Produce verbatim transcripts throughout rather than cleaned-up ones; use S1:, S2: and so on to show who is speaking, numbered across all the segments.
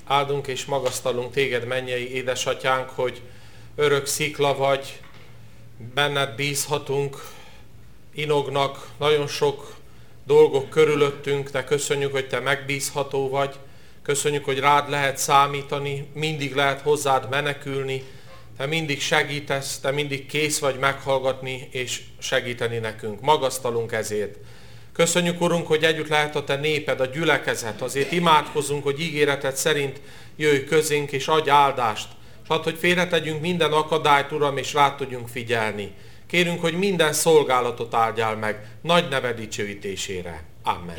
S1: Áldunk és magasztalunk téged, mennyei édesatyánk, hogy örök szikla vagy, benned bízhatunk, inognak nagyon sok dolgok körülöttünk, de köszönjük, hogy te megbízható vagy, köszönjük, hogy rád lehet számítani, mindig lehet hozzád menekülni, te mindig segítesz, te mindig kész vagy meghallgatni és segíteni nekünk. Magasztalunk ezért. Köszönjük, Urunk, hogy együtt lehet a te néped, a gyülekezet, azért imádkozunk, hogy ígéreted szerint jöjj közénk és adj áldást, és add, hogy félretegyünk minden akadályt, Uram, és rá tudjunk figyelni. Kérünk, hogy minden szolgálatot áldjál meg, nagy neved dicsőítésére. Amen.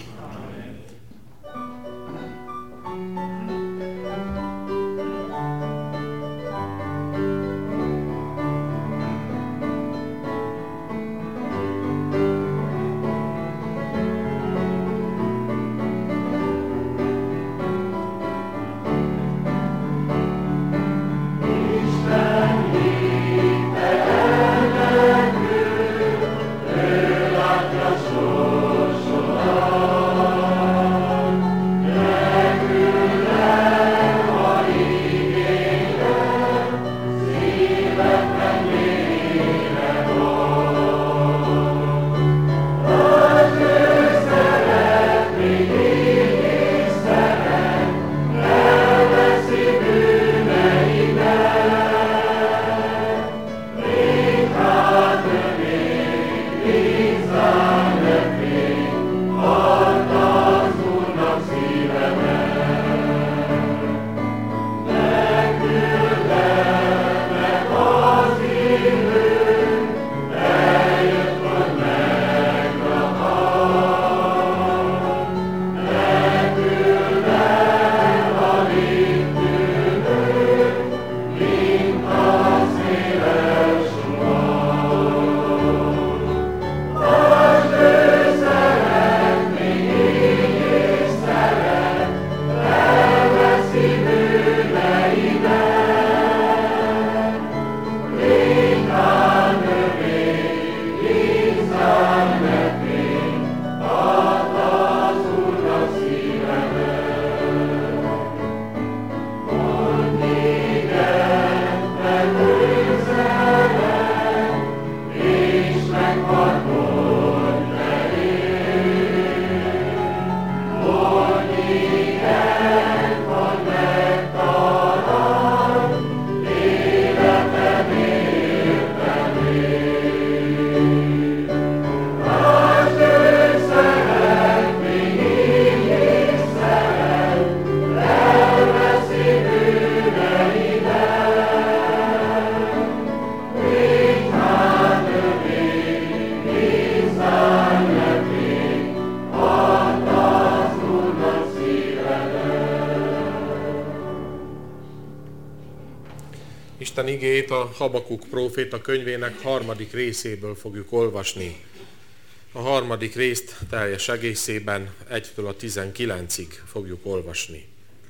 S1: Isten igéjét a Habakuk próféta könyvének harmadik részéből fogjuk olvasni. A harmadik részt teljes egészében egytől a tizenkilencig fogjuk olvasni.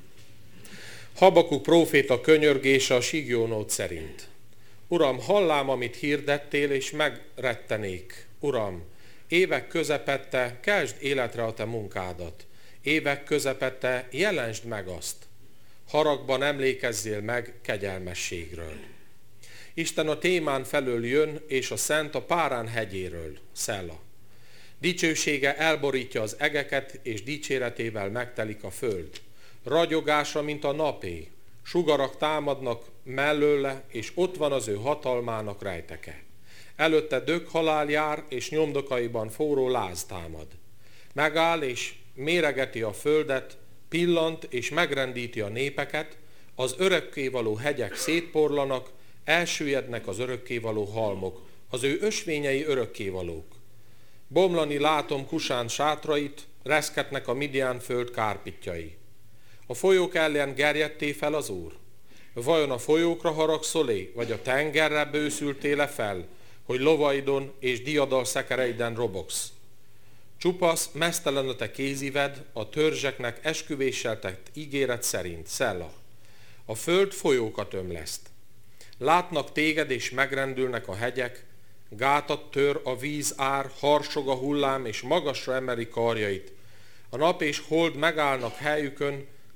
S1: Habakuk próféta könyörgése a sígjónót szerint. Uram, hallám, amit hirdettél, és megrettenék. Uram, évek közepette keltsd életre a te munkádat. Évek közepette jelensd meg azt. Haragban emlékezzél meg kegyelmességről. Isten a Témán felől jön, és a Szent a Párán hegyéről, Szela. Dicsősége elborítja az egeket, és dicséretével megtelik a föld. Ragyogása, mint a napé, sugarak támadnak mellőle, és ott van az ő hatalmának rejteke. Előtte dög halál jár, és nyomdokaiban forró láz támad. Megáll, és méregeti a földet, pillant és megrendíti a népeket, az örökkévaló hegyek szétporlanak, elsüllyednek az örökkévaló halmok, az ő ösvényei örökkévalók. Bomlani látom Kusán sátrait, reszketnek a Midian föld kárpitjai. A folyók ellen gerjedté fel az Úr? Vajon a folyókra haragszol-é, vagy a tengerre bőszültél-e fel, hogy lovaidon és diadal szekereiden robogsz? Csupasz, meztelen a te kézived, a törzseknek esküvéssel tett ígéret szerint, Szela. A föld folyókat ömleszt. Látnak téged, és megrendülnek a hegyek, gátat tör a víz ár, harsog a hullám, és magasra emeli karjait. A nap és hold megállnak helyükön,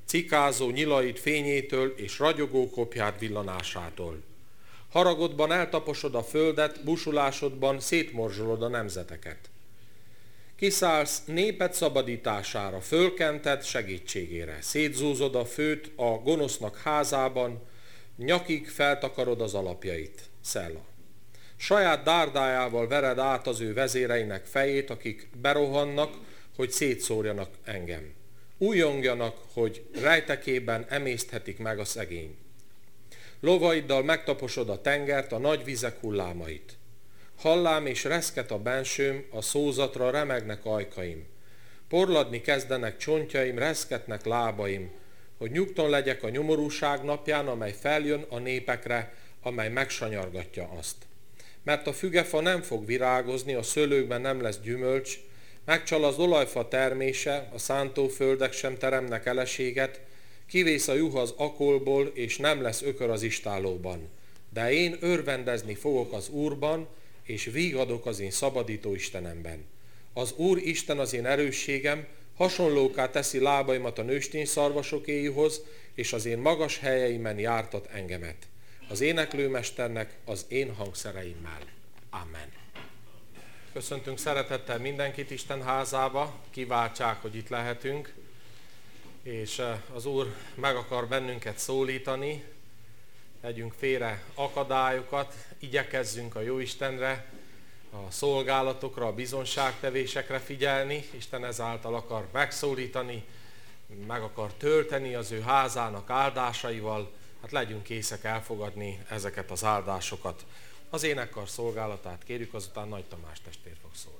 S1: cikázó nyilait fényétől és ragyogó kopját villanásától. Haragodban eltaposod a földet, busulásodban szétmorzsolod a nemzeteket. Kiszállsz néped szabadítására, fölkented segítségére, szétzúzod a főt a gonosznak házában, nyakig feltakarod az alapjait. Szelá. Saját dárdájával vered át az ő vezéreinek fejét, akik berohannak, hogy szétszórjanak engem. Újjongjanak, hogy rejtekében emészthetik meg a szegény. Lovaiddal megtaposod a tengert, a nagy vizek hullámait. Hallám és reszket a bensőm, a szózatra remegnek ajkaim. Porladni kezdenek csontjaim, reszketnek lábaim, hogy nyugton legyek a nyomorúság napján, amely feljön a népekre, amely megsanyargatja azt. Mert a fügefa nem fog virágozni, a szőlőkben nem lesz gyümölcs, megcsal az olajfa termése, a szántóföldek sem teremnek eleséget, kivész a juh az akolból, és nem lesz ökör az istállóban. De én örvendezni fogok az Úrban, és vígadok az én szabadító Istenemben. Az Úr Isten az én erősségem, hasonlóká teszi lábaimat a nőstény szarvasokéihoz, és az én magas helyeimen jártat engemet. Az éneklőmesternek az én hangszereimmel. Amen. Köszöntünk szeretettel mindenkit Isten házába, kiváltsák, hogy itt lehetünk, és az Úr meg akar bennünket szólítani, tegyünk félre akadályokat, igyekezzünk a Jóistenre, a szolgálatokra, a bizonságtevésekre figyelni. Isten ezáltal akar megszólítani, meg akar tölteni az ő házának áldásaival, hát legyünk készek elfogadni ezeket az áldásokat. Az énekkar szolgálatát kérjük, azután Nagy Tamás testvér fog szólni.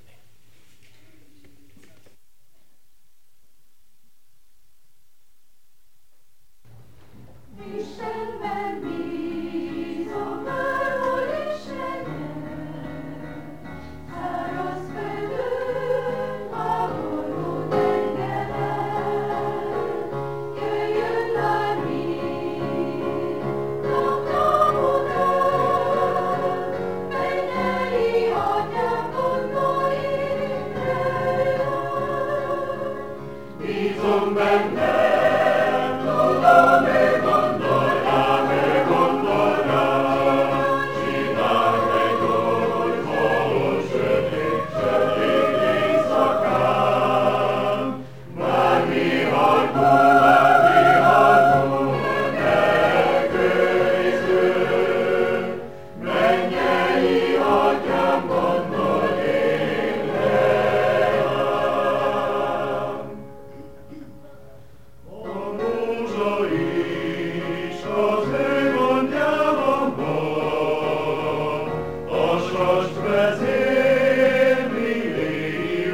S2: Istenben bízom, bárhol is legyen, száraz földön, háború tengeren, jöjjön már mind, napnap után, mennyei atyám gondolékre jár. Bízom benne, tudom, ő gondol rám, ő gondol rám, csinál egy oldalon, sötét, sötét éjszakán. Már vihar hull, már vihar hull, ne köriző, mennyei atyám gondol én rám. A rózsa is az ő gondjában van, a sast vezérli légi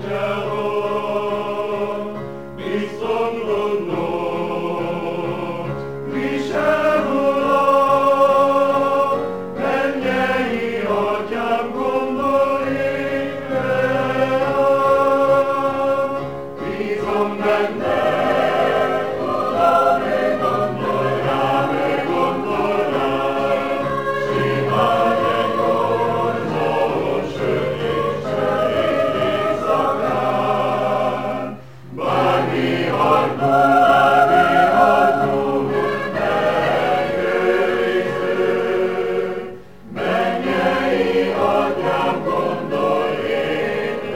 S2: útjában. Bizton gondolt, visel uram, mennyei atyám gondol én rám. Bízom benne, tudom, ő gondol rám, ő gondol rám, csinál egy oldalon, sötét, sötét éjszakán. Bár vihar hull, bár vihar hull, megőriző, mennyei atyám gondol én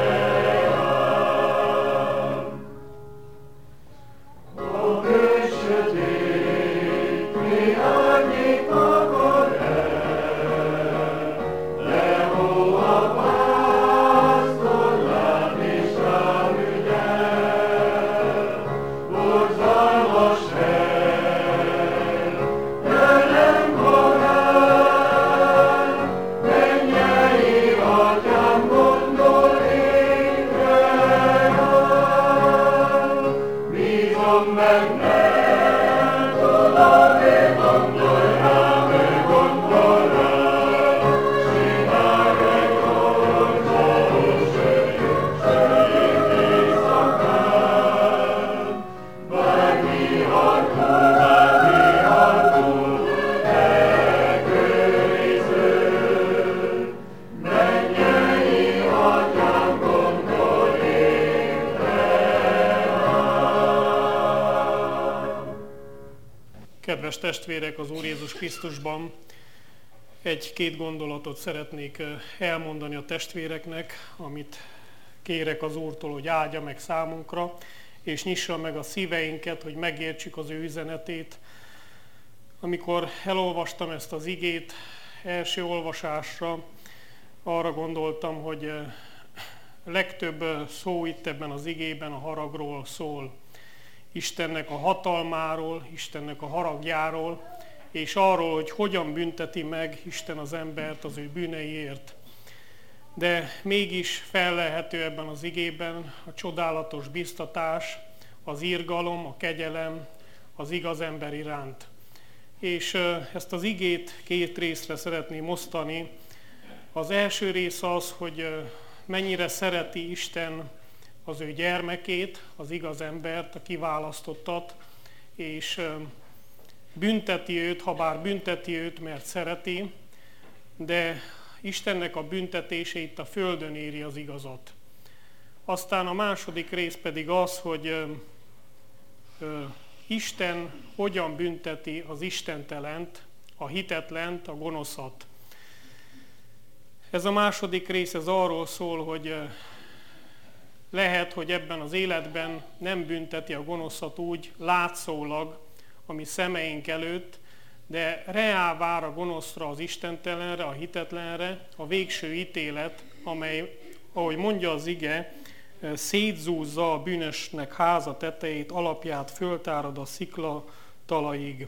S2: rám. A kő sötét, mi árnyék takar el, lehó a pásztorlát és rám ügyel. Borzalmas hely, de nem halál, mennyei atyám gondol én rám. Bízom benne, tudom, ő gondol rám, ő gondol rám, csinál egy oldalon, sötét, sötét éjszakán. Bár vihar hull, bár vihar hull, megőriző, mennyei atyám gondol én rám.
S3: Kedves testvérek az Úr Jézus Krisztusban, egy-két gondolatot szeretnék elmondani a testvéreknek, amit kérek az Úrtól, hogy áldja meg számunkra, és nyissa meg a szíveinket, hogy megértsük az ő üzenetét. Amikor elolvastam ezt az igét első olvasásra, arra gondoltam, hogy legtöbb szó itt ebben az igében a haragról szól. Istennek a hatalmáról, Istennek a haragjáról, és arról, hogy hogyan bünteti meg Isten az embert az ő bűneiért. De mégis fellelhető ebben az igében a csodálatos biztatás, az irgalom, a kegyelem az igaz ember iránt. És ezt az igét két részre szeretném osztani. Az első rész az, hogy mennyire szereti Isten az ő gyermekét, az igaz embert, a kiválasztottat, és bünteti őt, ha bár bünteti őt, mert szereti, de Istennek a büntetése itt a földön éri az igazat. Aztán a második rész pedig az, hogy ö, ö, Isten hogyan bünteti az istentelent, a hitetlent, a gonoszat. Ez a második rész ez arról szól, hogy ö, lehet, hogy ebben az életben nem bünteti a gonoszat úgy látszólag, ami szemeink előtt, de reál vár a gonoszra, az istentelenre, a hitetlenre a végső ítélet, amely, ahogy mondja az ige, szétzúzza a bűnösnek háza tetejét, alapját föltárad a szikla talaig.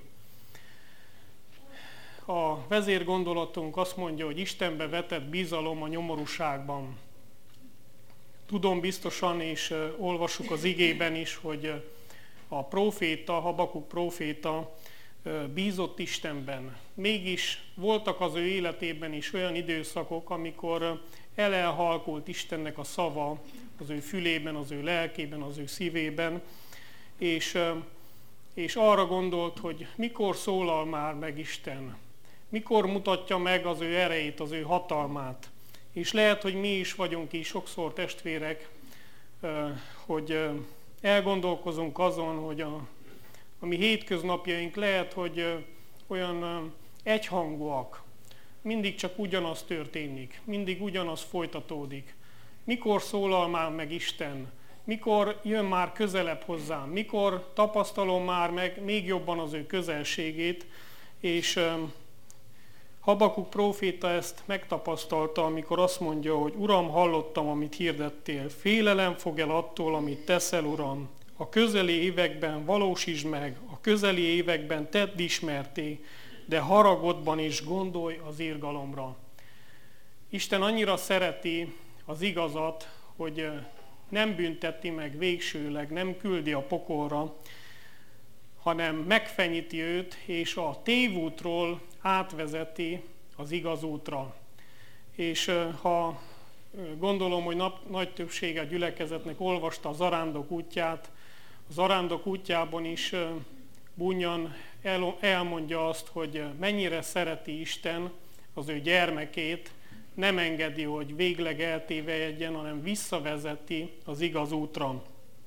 S3: A vezérgondolatunk azt mondja, hogy Istenbe vetett bizalom a nyomorúságban. Tudom biztosan, és olvassuk az igében is, hogy a próféta, Habakuk próféta bízott Istenben. Mégis voltak az ő életében is olyan időszakok, amikor elelhalkult Istennek a szava az ő fülében, az ő lelkében, az ő szívében, és, és arra gondolt, hogy mikor szólal már meg Isten, mikor mutatja meg az ő erejét, az ő hatalmát. És lehet, hogy mi is vagyunk így sokszor testvérek, hogy elgondolkozunk azon, hogy a, a mi hétköznapjaink lehet, hogy olyan egyhangúak, mindig csak ugyanaz történik, mindig ugyanaz folytatódik. Mikor szólal már meg Isten? Mikor jön már közelebb hozzám? Mikor tapasztalom már meg még jobban az ő közelségét? És Habakuk próféta ezt megtapasztalta, amikor azt mondja, hogy Uram, hallottam, amit hirdettél, félelem fog el attól, amit teszel, Uram. A közeli években valósítsd meg, a közeli években tedd ismerté, de haragodban is gondolj az irgalomra. Isten annyira szereti az igazat, hogy nem bünteti meg végsőleg, nem küldi a pokolra, hanem megfenyíti őt, és a tévútról átvezeti az igaz útra. És ha gondolom, hogy nap, nagy többsége a gyülekezetnek olvasta a zarándok útját, a zarándok útjában is Bunyan el, elmondja azt, hogy mennyire szereti Isten az ő gyermekét, nem engedi, hogy végleg eltévejedjen, hanem visszavezeti az igaz útra.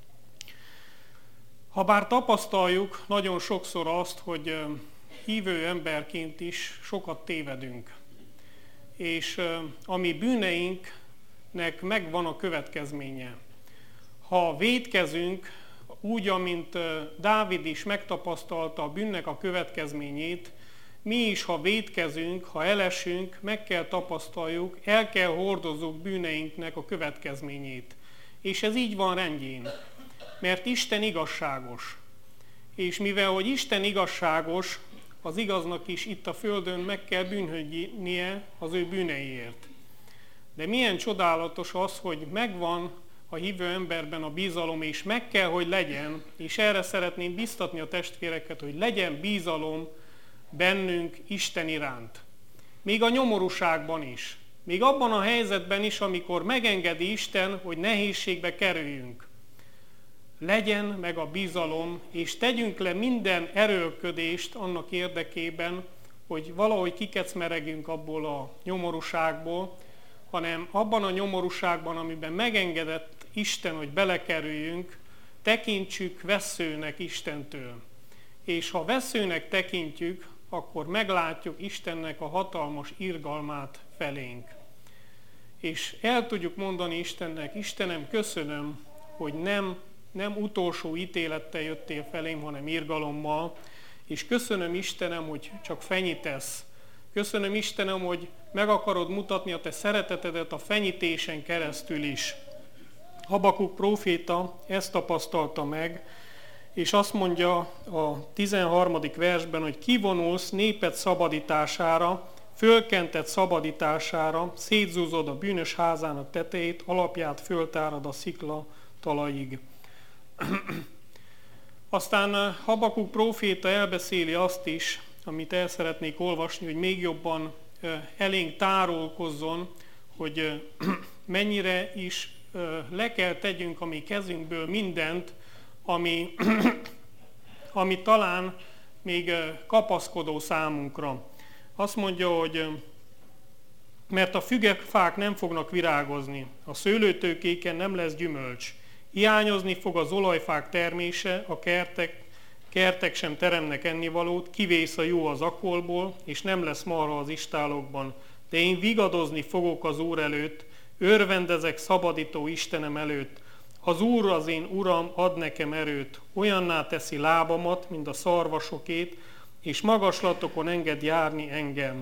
S3: Habár tapasztaljuk nagyon sokszor azt, hogy hívő emberként is sokat tévedünk, és a mi bűneinknek megvan a következménye. Ha vétkezünk, úgy, amint Dávid is megtapasztalta a bűnnek a következményét, mi is, ha vétkezünk, ha elesünk, meg kell tapasztaljuk, el kell hordozzuk bűneinknek a következményét. És ez így van rendjén, mert Isten igazságos. És mivel, hogy Isten igazságos, az igaznak is itt a földön meg kell bűnhődnie az ő bűneiért. De milyen csodálatos az, hogy megvan a hívő emberben a bizalom, és meg kell, hogy legyen, és erre szeretném biztatni a testvéreket, hogy legyen bizalom bennünk Isten iránt. Még a nyomorúságban is. Még abban a helyzetben is, amikor megengedi Isten, hogy nehézségbe kerüljünk. Legyen meg a bizalom, és tegyünk le minden erőlködést annak érdekében, hogy valahogy kikecmeregjünk abból a nyomorúságból, hanem abban a nyomorúságban, amiben megengedett Isten, hogy belekerüljünk, tekintsük vesszőnek Istentől. és ha veszőnek tekintjük, akkor meglátjuk Istennek a hatalmas irgalmát felénk. És el tudjuk mondani Istennek, Istenem, köszönöm, hogy nem, nem utolsó ítélettel jöttél felém, hanem irgalommal, és köszönöm Istenem, hogy csak fenyítesz. Köszönöm Istenem, hogy meg akarod mutatni a te szeretetedet a fenyítésen keresztül is. Habakuk próféta ezt tapasztalta meg, és azt mondja a tizenharmadik versben, hogy kivonulsz néped szabadítására, fölkentett szabadítására, szétzúzod a bűnös házának tetejét, alapját föltárad a szikla talajig. Aztán Habakuk próféta elbeszéli azt is, amit el szeretnék olvasni, hogy még jobban elénk tárolkozzon, hogy mennyire is le kell tegyünk a mi kezünkből mindent, ami, ami talán még kapaszkodó számunkra. Azt mondja, hogy mert a fügefák nem fognak virágozni, a szőlőtőkéken nem lesz gyümölcs, hiányozni fog az olajfák termése, a kertek, kertek sem teremnek ennivalót, kivész a jó az akolból, és nem lesz marha az istálokban. De én vigadozni fogok az Úr előtt, örvendezek szabadító Istenem előtt. Az Úr az én Uram, ad nekem erőt, olyanná teszi lábamat, mint a szarvasokét, és magaslatokon enged járni engem.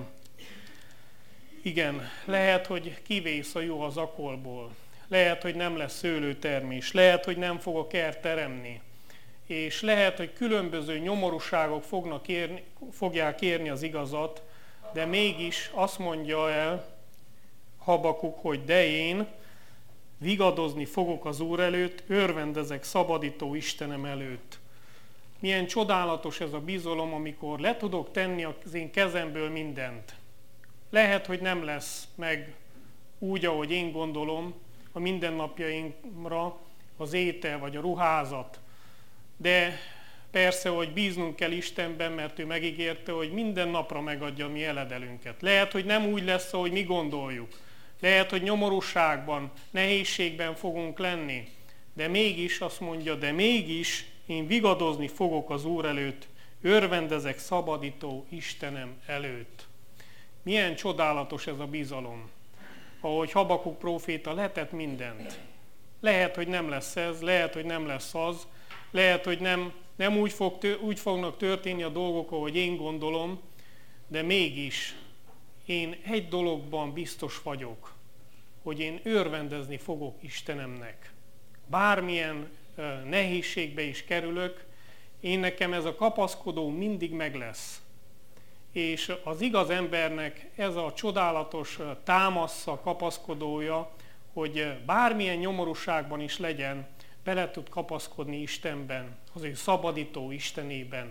S3: Igen, lehet, hogy kivész a jó az akolból, lehet, hogy nem lesz szőlőtermés, lehet, hogy nem fog a kert teremni, és lehet, hogy különböző nyomorúságok fognak érni, fogják érni az igazat, de mégis azt mondja el Habakuk, hogy de én vigadozni fogok az Úr előtt, örvendezek szabadító Istenem előtt. Milyen csodálatos ez a bizalom, amikor le tudok tenni az én kezemből mindent. Lehet, hogy nem lesz meg úgy, ahogy én gondolom, a mindennapjainkra az étel vagy a ruházat. De persze, hogy bíznunk kell Istenben, mert ő megígérte, hogy minden napra megadja a mi eledelünket. Lehet, hogy nem úgy lesz, ahogy mi gondoljuk. Lehet, hogy nyomorúságban, nehézségben fogunk lenni. De mégis azt mondja, de mégis én vigadozni fogok az Úr előtt, örvendezek szabadító Istenem előtt. Milyen csodálatos ez a bizalom, ahogy Habakuk próféta letett mindent. Lehet, hogy nem lesz ez, lehet, hogy nem lesz az, lehet, hogy nem, nem úgy, fog, úgy fognak történni a dolgok, ahogy én gondolom, de mégis én egy dologban biztos vagyok, hogy én örvendezni fogok Istenemnek. Bármilyen uh, nehézségbe is kerülök, én nekem ez a kapaszkodó mindig meg lesz. És az igaz embernek ez a csodálatos támasza, kapaszkodója, hogy bármilyen nyomorúságban is legyen, bele tud kapaszkodni Istenben, az ő szabadító Istenében.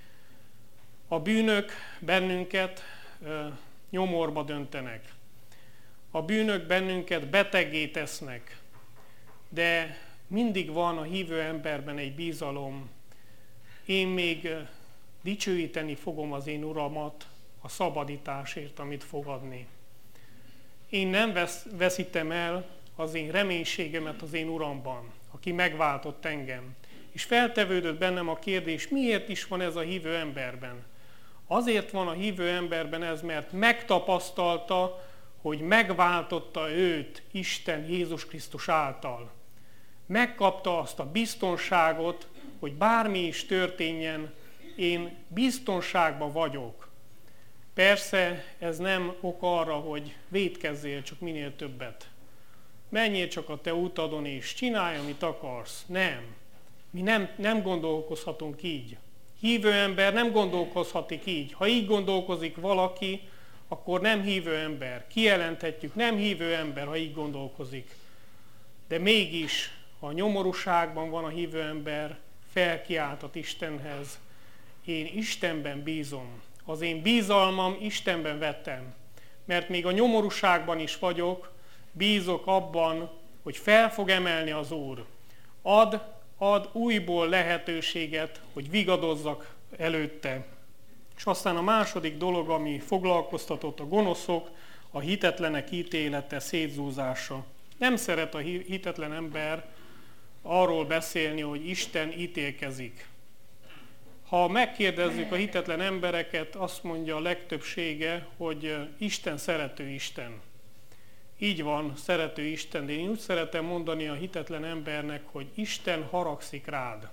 S3: A bűnök bennünket nyomorba döntenek. A bűnök bennünket beteggé tesznek, de mindig van a hívő emberben egy bizalom. Én még dicsőíteni fogom az én Uramat a szabadításért, amit fog adni. Én nem vesz, veszítem el az én reménységemet az én Uramban, aki megváltott engem. És feltevődött bennem a kérdés, miért is van ez a hívő emberben? Azért van a hívő emberben ez, mert megtapasztalta, hogy megváltotta őt Isten Jézus Krisztus által. Megkapta azt a biztonságot, hogy bármi is történjen, én biztonságban vagyok. Persze ez nem ok arra, hogy vétkezzél csak minél többet. Menjél csak a te utadon és csinálj, amit akarsz. Nem. Mi nem, nem gondolkozhatunk így. Hívő ember nem gondolkozhatik így. Ha így gondolkozik valaki, akkor nem hívő ember. Kijelenthetjük, nem hívő ember, ha így gondolkozik. De mégis, ha a nyomorúságban van a hívő ember, felkiáltat Istenhez. Én Istenben bízom. Az én bizalmam Istenben vettem. Mert még a nyomorúságban is vagyok, bízok abban, hogy fel fog emelni az Úr. Ad, ad újból lehetőséget, hogy vigadozzak előtte. És aztán a második dolog, ami foglalkoztatott a gonoszok, a hitetlenek ítélete, szétzúzása. Nem szeret a hitetlen ember arról beszélni, hogy Isten ítélkezik. Ha megkérdezzük a hitetlen embereket, azt mondja a legtöbbsége, hogy Isten szerető Isten. Így van, szerető Isten, de én úgy szeretem mondani a hitetlen embernek, hogy Isten haragszik rád.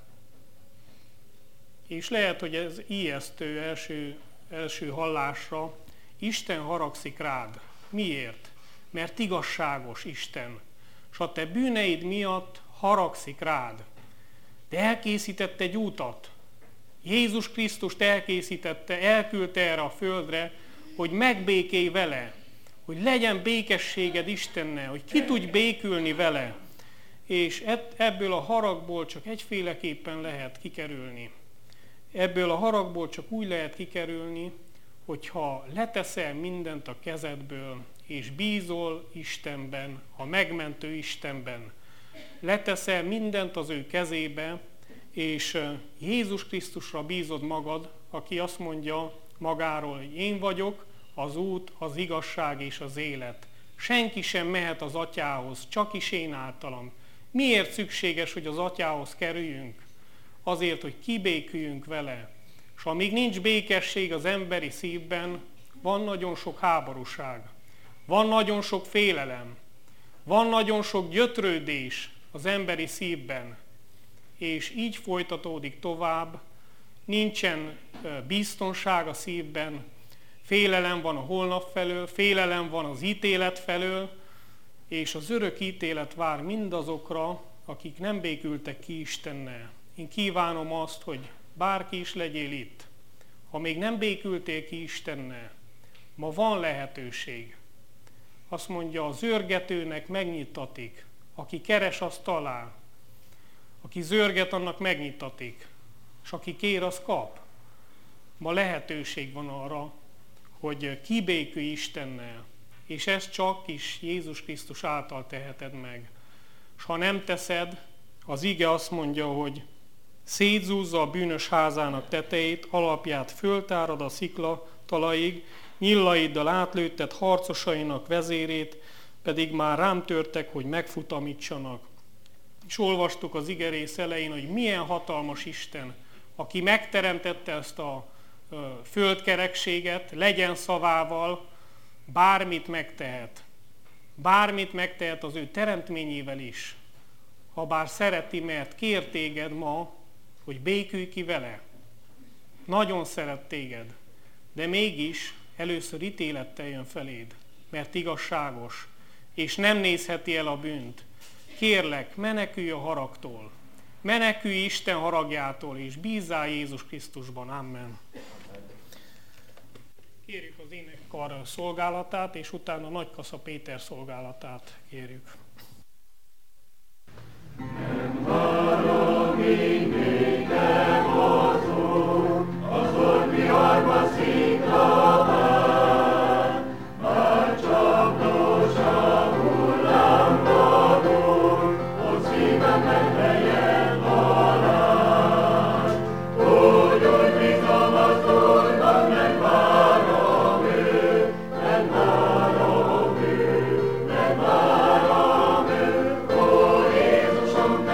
S3: És lehet, hogy ez ijesztő első, első hallásra, Isten haragszik rád. Miért? Mert igazságos Isten, és a te bűneid miatt haragszik rád. De elkészített egy útat. Jézus Krisztust elkészítette, elküldte erre a földre, hogy megbékélj vele, hogy legyen békességed Istennel, hogy ki tudj békülni vele. És ebből a haragból csak egyféleképpen lehet kikerülni. Ebből a haragból csak úgy lehet kikerülni, hogyha leteszel mindent a kezedből, és bízol Istenben, a megmentő Istenben. Leteszel mindent az ő kezébe, és Jézus Krisztusra bízod magad, aki azt mondja magáról, hogy én vagyok az út, az igazság és az élet. Senki sem mehet az Atyához, csak is én általam. Miért szükséges, hogy az Atyához kerüljünk? Azért, hogy kibéküljünk vele. És amíg nincs békesség az emberi szívben, van nagyon sok háborúság, van nagyon sok félelem, van nagyon sok gyötrődés az emberi szívben, és így folytatódik tovább, nincsen biztonság a szívben, félelem van a holnap felől, félelem van az ítélet felől, és az örök ítélet vár mindazokra, akik nem békültek ki Istennel. Én kívánom azt, hogy bárki is legyél itt, ha még nem békültél ki Istennel, ma van lehetőség. Azt mondja, az zörgetőnek megnyitatik, aki keres, az talál. Aki zörget, annak megnyitatik, és aki kér, az kap. Ma lehetőség van arra, hogy kibékülj Istennel, és ezt csak is Jézus Krisztus által teheted meg. És ha nem teszed, az ige azt mondja, hogy szétzúzza a bűnös házának tetejét, alapját föltárad a szikla talaig, nyillaiddal átlőtted harcosainak vezérét, pedig már rám törtek, hogy megfutamítsanak. És olvastuk az igerész elején, hogy milyen hatalmas Isten, aki megteremtette ezt a földkerekséget, legyen szavával, bármit megtehet. Bármit megtehet az ő teremtményével is. Ha bár szereti, mert kér téged ma, hogy békülj ki vele. Nagyon szeret téged, de mégis először ítélettel jön feléd, mert igazságos, és nem nézheti el a bűnt. Kérlek, menekülj a haragtól, menekülj Isten haragjától, és bízzál Jézus Krisztusban. Amen. Kérjük az énekkar szolgálatát, és utána Nagykassa Péter szolgálatát kérjük.
S2: Nem várom mindig, de mozog, az orviharba szikla vár, már csapdos a hullám vadul, ott szívem meghelyen halál. Úgy, úgy bízom az Úrban, megvárom őt, megvárom őt, megvárom őt, ó Jézusom,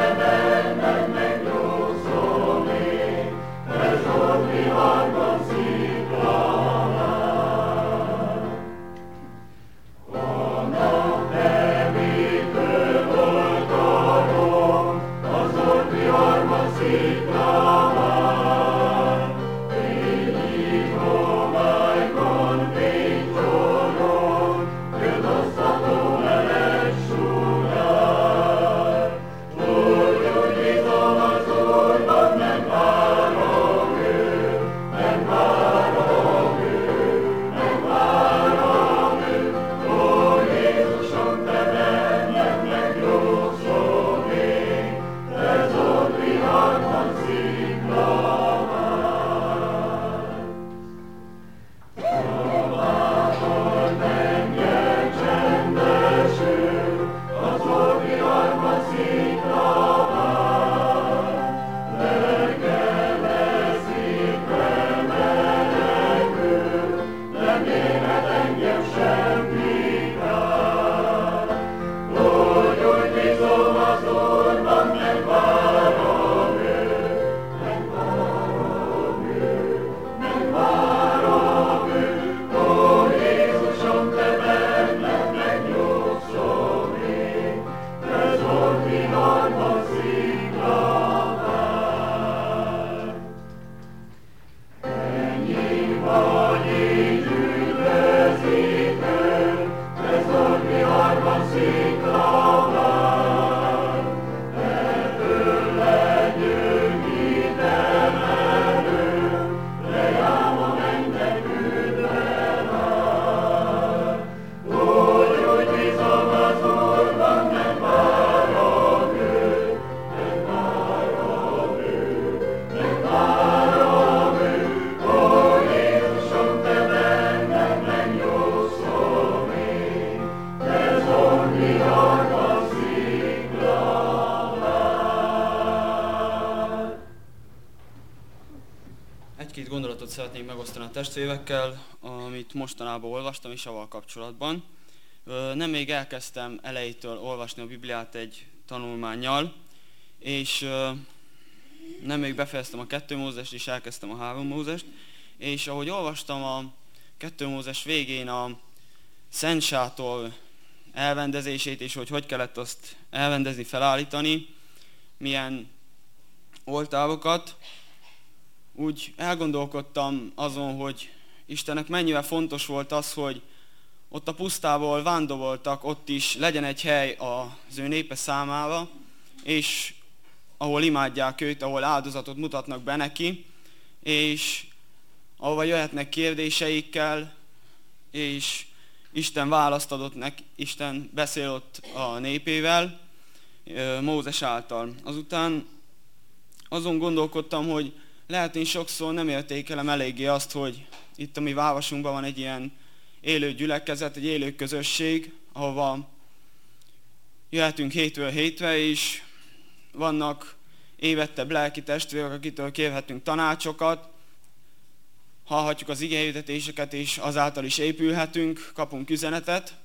S4: egy-két gondolatot szeretnék megosztani a testvérekkel, amit mostanában olvastam és avval kapcsolatban. Nem még elkezdtem elejétől olvasni a Bibliát egy tanulmánnyal, és nem még befejeztem a kettő Mózest, és elkezdtem a három Mózest, és ahogy olvastam a kettő Mózes végén a Szent Sátor elrendezését, és hogy hogy kellett azt elrendezni, felállítani, milyen oltárokat, úgy elgondolkodtam azon, hogy Istennek mennyire fontos volt az, hogy ott a pusztából vándoroltak, ott is legyen egy hely az ő népe számára, és ahol imádják őt, ahol áldozatot mutatnak be neki, és ahova jöhetnek kérdéseikkel, és Isten választ adott neki, Isten beszél ott a népével, Mózes által. Azután azon gondolkodtam, hogy lehet én sokszor nem értékelem eléggé azt, hogy itt a mi városunkban van egy ilyen élő gyülekezet, egy élő közösség, ahova jöhetünk hétről hétre, és vannak évettebb lelki testvérek, akitől kérhetünk tanácsokat, hallhatjuk az igehirdetéseket, és azáltal is épülhetünk, kapunk üzenetet,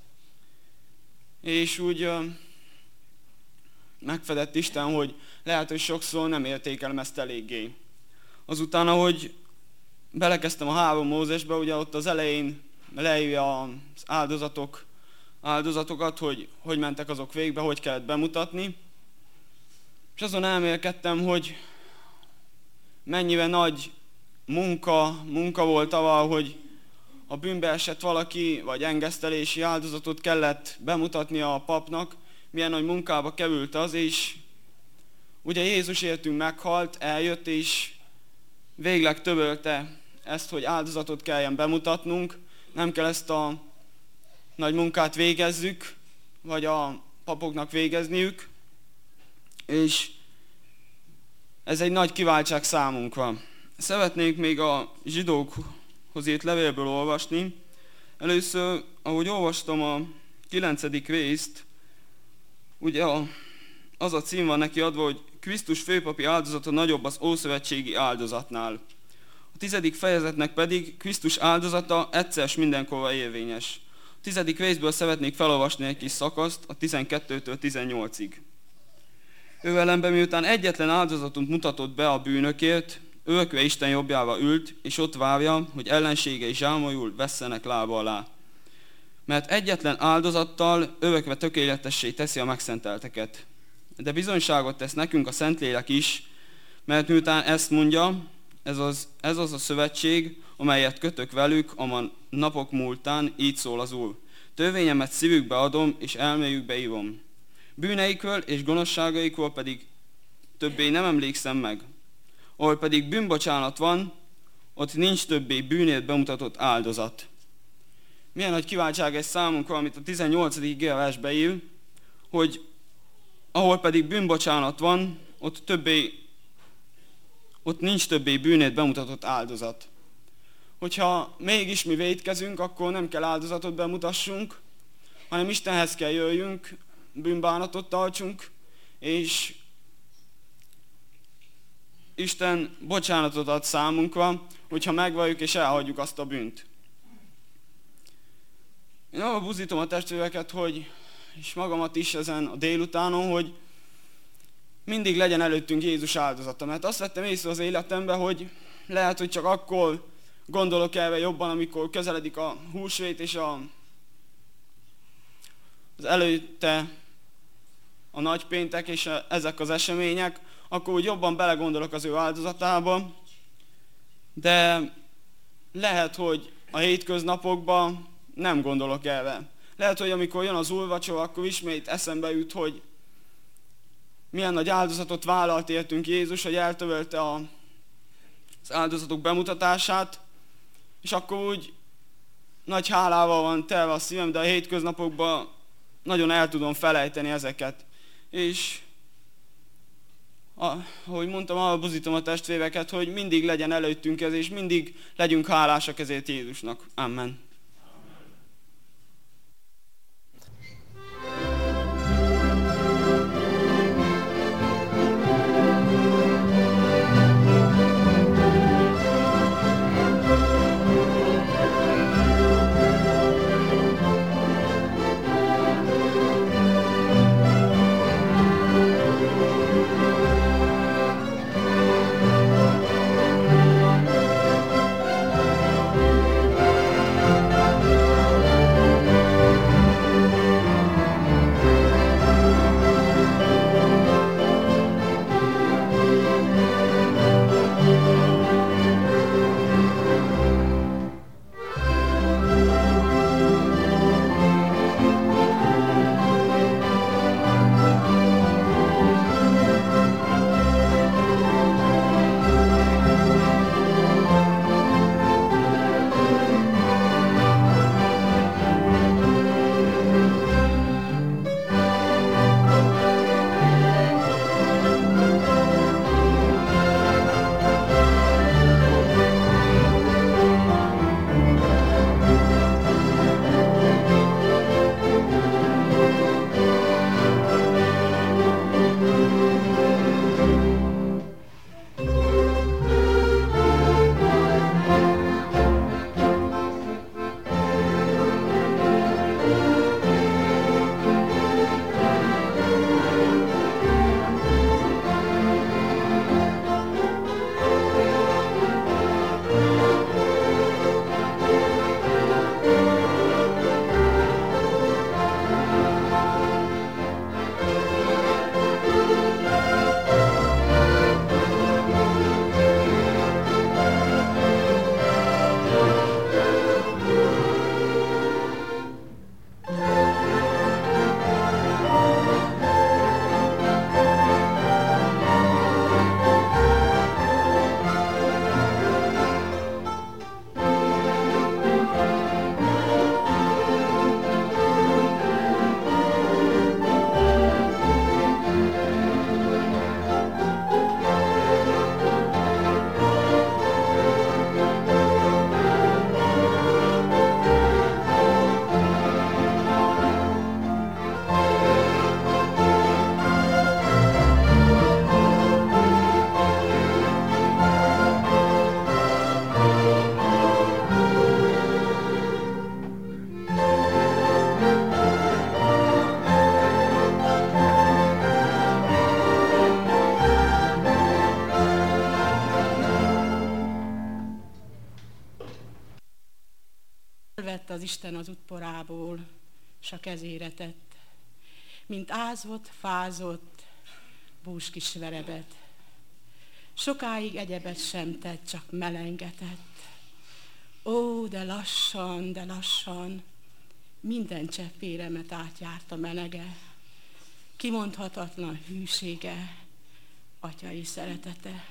S4: és úgy uh, megfedett Isten, hogy lehet, hogy sokszor nem értékelem ezt eléggé. Azután, ahogy belekezdtem a három Mózesbe, ugye ott az elején leírja az áldozatok, áldozatokat, hogy hogy mentek azok végbe, hogy kellett bemutatni, és azon elmélkedtem, hogy mennyire nagy munka, munka volt avval, hogy a bűnbe esett valaki, vagy engesztelési áldozatot kellett bemutatnia a papnak, milyen nagy munkába került az, és ugye Jézus értünk meghalt, eljött, és végleg törölte ezt, hogy áldozatot kelljen bemutatnunk, nem kell ezt a nagy munkát végezzük, vagy a papoknak végezniük, és ez egy nagy kiváltság számunkra. Szeretnék még a zsidókhoz írt levélből olvasni. Először, ahogy olvastam a kilencedik részt, ugye az a cím van neki adva, hogy Krisztus főpapi áldozata nagyobb az ószövetségi áldozatnál. A tizedik fejezetnek pedig Krisztus áldozata egyszer s mindenkorra érvényes. A tizedik részből szeretnék felolvasni egy kis szakaszt, a tizenkettőtől tizennyolcig. Ő ellenben miután egyetlen áldozatot mutatott be a bűnökért, örökre Isten jobbjára ült, és ott várja, hogy ellenségei zsámolyul vesszenek lába alá. Mert egyetlen áldozattal örökre tökéletessé teszi a megszentelteket. De bizonyságot tesz nekünk a Szentlélek is, mert miután ezt mondja, ez az, ez az a szövetség, amelyet kötök velük a napok múltán, így szól az Úr. Törvényemet szívükbe adom, és elméjükbe írom. Bűneikről és gonoszságaikról pedig többé nem emlékszem meg. Ahol pedig bűnbocsánat van, ott nincs többé bűnért bemutatott áldozat. Milyen nagy kiváltság ez számunkra, amit a tizennyolcadik versbe ír, hogy ahol pedig bűnbocsánat van, ott, többé, ott nincs többé bűnért bemutatott áldozat. Hogyha mégis mi vétkezünk, akkor nem kell áldozatot bemutassunk, hanem Istenhez kell jöjjünk, bűnbánatot tartsunk, és Isten bocsánatot ad számunkra, hogyha megvalljuk és elhagyjuk azt a bűnt. Én arra buzdítom a testvéreket, hogy, és magamat is ezen a délutánon, hogy mindig legyen előttünk Jézus áldozata. Mert azt vettem észre az életemben, hogy lehet, hogy csak akkor gondolok erre jobban, amikor közeledik a húsvét és a, az előtte a nagypéntek és a, ezek az események, akkor úgy jobban belegondolok az ő áldozatába, de lehet, hogy a hétköznapokban nem gondolok erre. Lehet, hogy amikor jön az úrvacsora, akkor ismét eszembe jut, hogy milyen nagy áldozatot vállalt értünk Jézus, hogy eltörölte a, az áldozatok bemutatását, és akkor úgy nagy hálával van telve a szívem, de a hétköznapokban nagyon el tudom felejteni ezeket. És ahogy mondtam, arra buzdítom a testvéreket, hogy mindig legyen előttünk ez, és mindig legyünk hálásak ezért Jézusnak. Amen.
S5: Vett az Isten az útporából, s a kezére tett, mint ázott, fázott, bús kis verebet. Sokáig egyebet sem tett, csak melengetett. Ó, de lassan, de lassan, minden cseppéremet átjárt a melege, kimondhatatlan hűsége, atyai szeretete.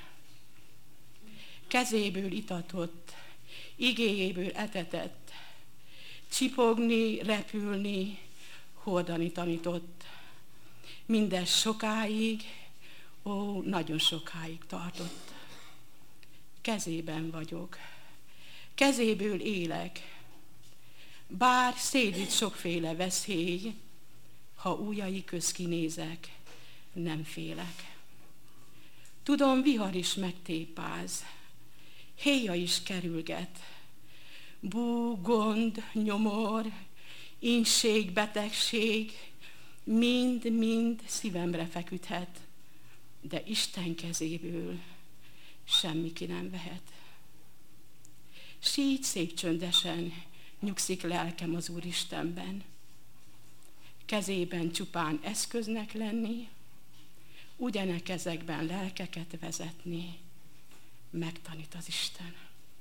S5: Kezéből itatott, igéjéből etetett, csipogni, repülni, hordani tanított. Mindez sokáig, ó, nagyon sokáig tartott. Kezében vagyok, kezéből élek, bár szédít sokféle veszély, ha ujjai köz kinézek, nem félek. Tudom, vihar is megtépáz, héja is kerülget, bú, gond, nyomor, ínség, betegség, mind-mind szívemre feküdhet, de Isten kezéből semmi ki nem vehet. S így szép csöndesen nyugszik lelkem az Úristenben. Kezében csupán eszköznek lenni, ugyanek kezekben lelkeket vezetni, megtanít az Isten.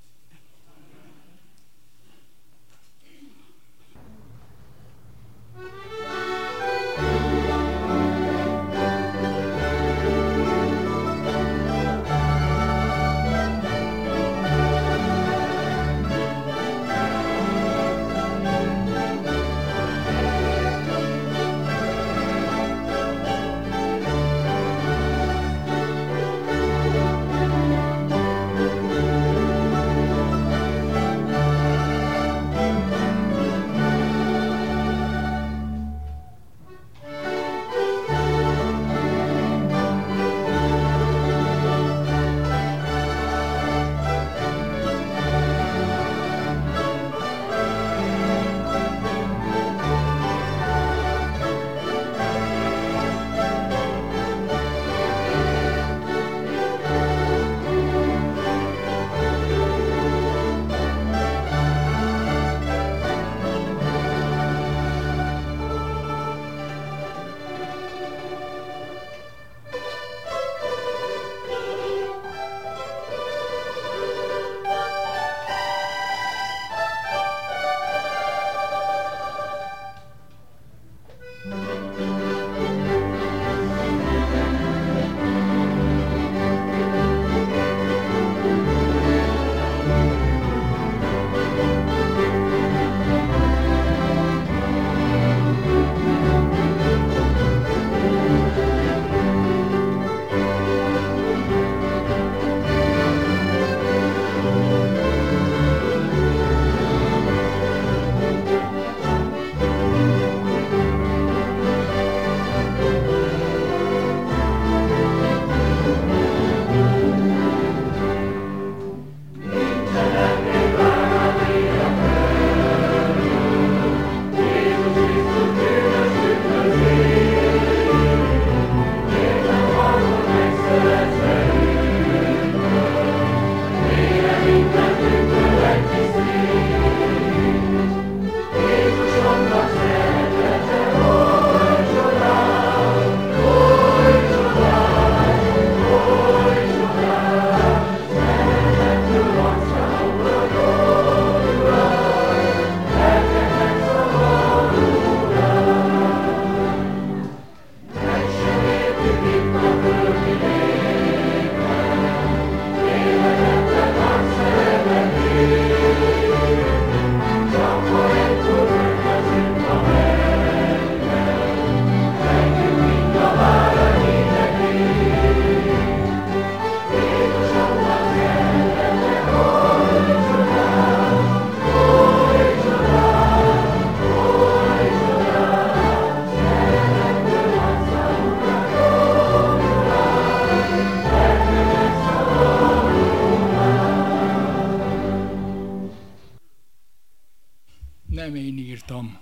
S6: Nem én írtam.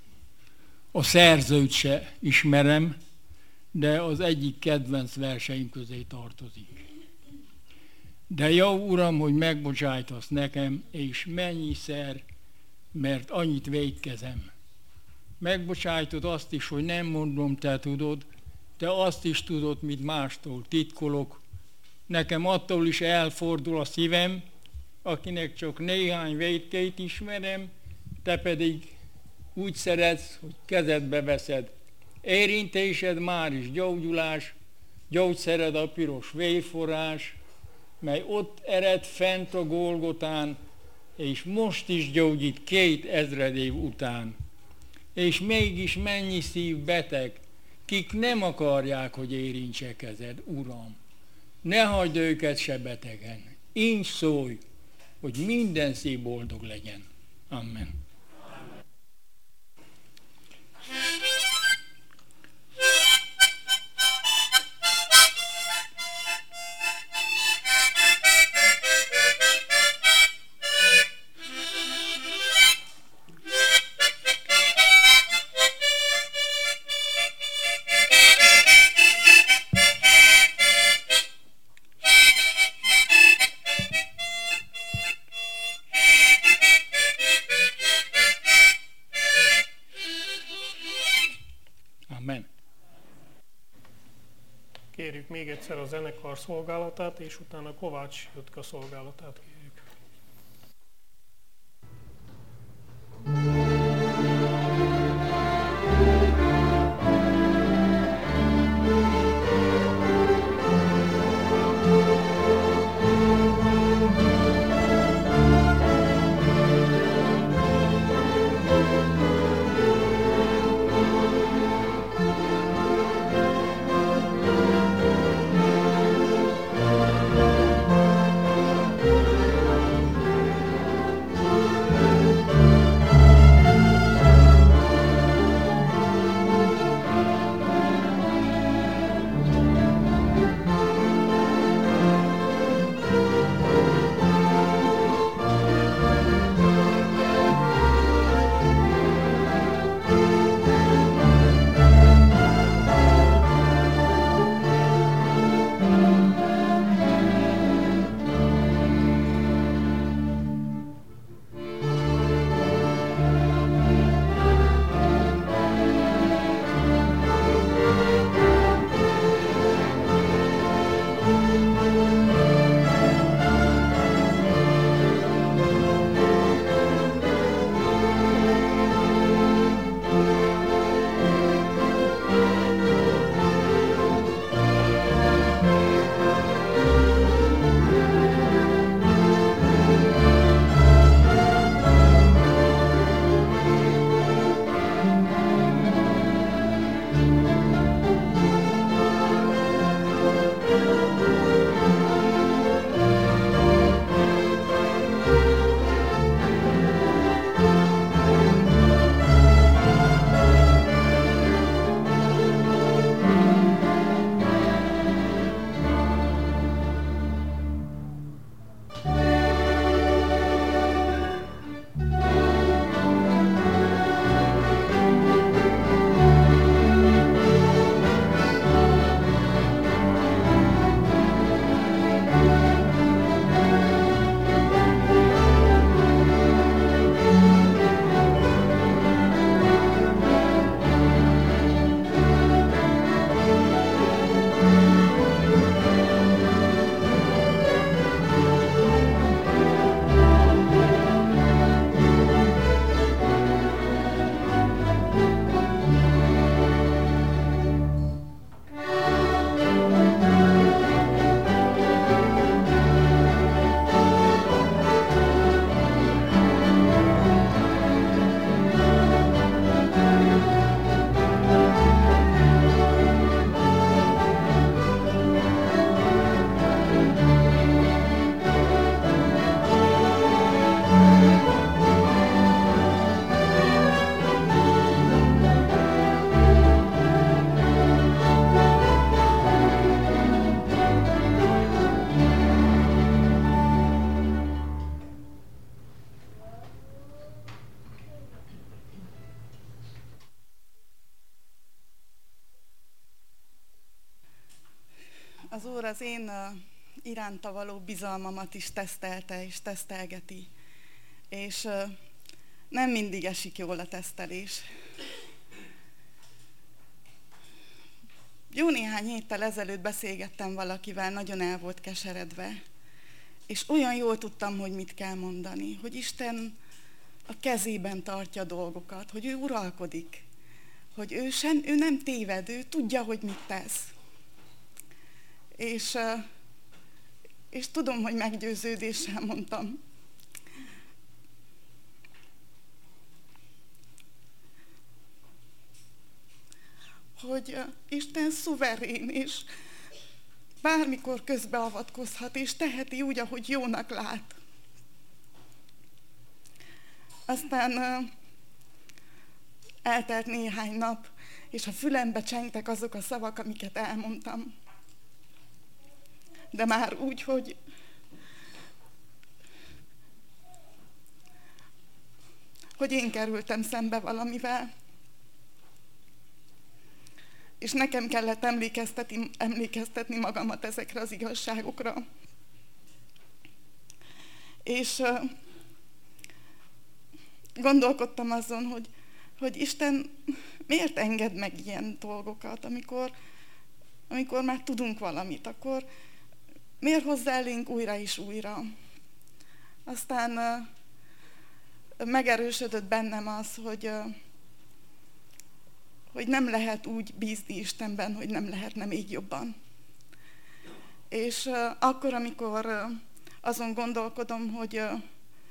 S6: A szerzőt se ismerem, de az egyik kedvenc verseim közé tartozik. De jó Uram, hogy megbocsájtasz nekem, és mennyiszer mert annyit vétkezem. Megbocsájtod azt is, hogy nem mondom, te tudod, te azt is tudod, mit mástól titkolok. Nekem attól is elfordul a szívem, akinek csak néhány vétkét ismerem, te pedig úgy szeretsz, hogy kezedbe veszed. Érintésed már is gyógyulás, gyógyszered a piros vérforrás, mely ott ered fent a Golgotán, és most is gyógyít két ezred év után. És mégis mennyi szív beteg, kik nem akarják, hogy érintse kezed, Uram. Ne hagyd őket se betegen. Így szólj, hogy minden szív boldog legyen. Amen.
S3: Kérjük még egyszer a zenekar szolgálatát, és utána Kovács Jötka szolgálatát kérjük.
S7: Az Úr az én iránta való bizalmamat is tesztelte és tesztelgeti. És nem mindig esik jól a tesztelés. Jó néhány héttel ezelőtt beszélgettem valakivel, nagyon el volt keseredve, és olyan jól tudtam, hogy mit kell mondani, hogy Isten a kezében tartja dolgokat, hogy ő uralkodik, hogy ő, sem, ő nem téved, ő tudja, hogy mit tesz. És, és tudom, hogy meggyőződéssel mondtam. Hogy Isten szuverén, és bármikor közbeavatkozhat, és teheti úgy, ahogy jónak lát. Aztán eltelt néhány nap, és a fülembe csengtek azok a szavak, amiket elmondtam. De már úgy, hogy hogy én kerültem szembe valamivel, és nekem kellett emlékeztetni, emlékeztetni magamat ezekre az igazságokra. És uh, gondolkodtam azon, hogy, hogy Isten miért enged meg ilyen dolgokat, amikor, amikor már tudunk valamit, akkor miért hozzá elénk újra és újra. Aztán uh, megerősödött bennem az, hogy uh, hogy nem lehet úgy bízni Istenben, hogy nem lehetne még jobban. És uh, akkor, amikor uh, azon gondolkodom, hogy, uh,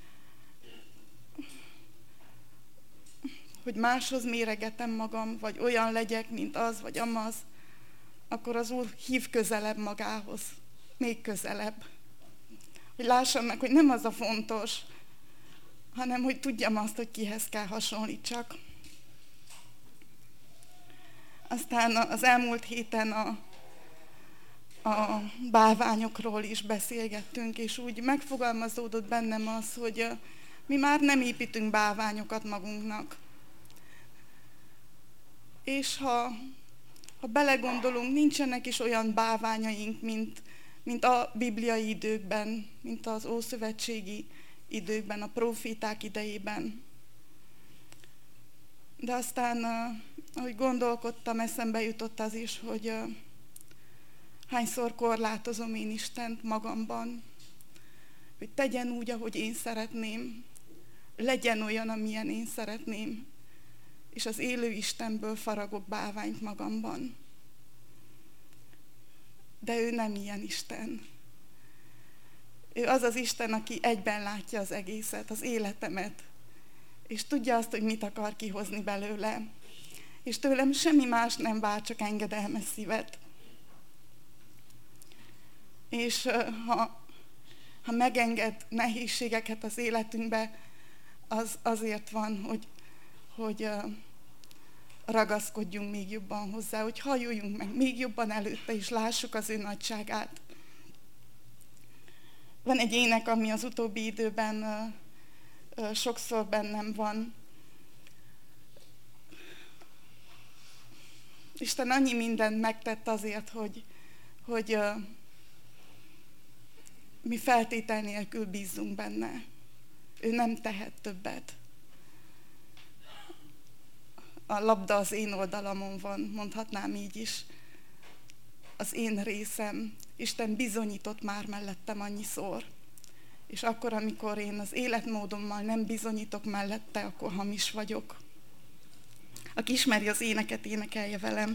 S7: hogy máshoz méregetem magam, vagy olyan legyek, mint az, vagy amaz, akkor az Úr hív közelebb magához, még közelebb. Hogy lássam meg, hogy nem az a fontos, hanem hogy tudjam azt, hogy kihez kell hasonlítsak. Aztán az elmúlt héten a, a bálványokról is beszélgettünk, és úgy megfogalmazódott bennem az, hogy mi már nem építünk bálványokat magunknak. És ha, ha belegondolunk, nincsenek is olyan bálványaink, mint, mint a bibliai időkben, mint az ószövetségi időkben, a proféták idejében. De aztán, ahogy gondolkodtam, eszembe jutott az is, hogy hányszor korlátozom én Istent magamban, hogy tegyen úgy, ahogy én szeretném, legyen olyan, amilyen én szeretném, és az élő Istenből faragok bálványt magamban. De ő nem ilyen Isten. Ő az az Isten, aki egyben látja az egészet, az életemet, és tudja azt, hogy mit akar kihozni belőle. És tőlem semmi más nem vár, csak engedelmes szívet. És ha, ha megenged nehézségeket az életünkbe, az azért van, hogy, hogy ragaszkodjunk még jobban hozzá, hogy halljunk meg még jobban előtte, és lássuk az ő nagyságát. Van egy ének, ami az utóbbi időben sokszor bennem van. Isten annyi mindent megtett azért, hogy, hogy uh, mi feltétel nélkül bízzunk benne. Ő nem tehet többet. A labda az én oldalamon van, mondhatnám így is. Az én részem. Isten bizonyított már mellettem annyiszor. És akkor, amikor én az életmódommal nem bizonyítok mellette, akkor hamis vagyok. Aki ismeri az éneket, énekelje velem.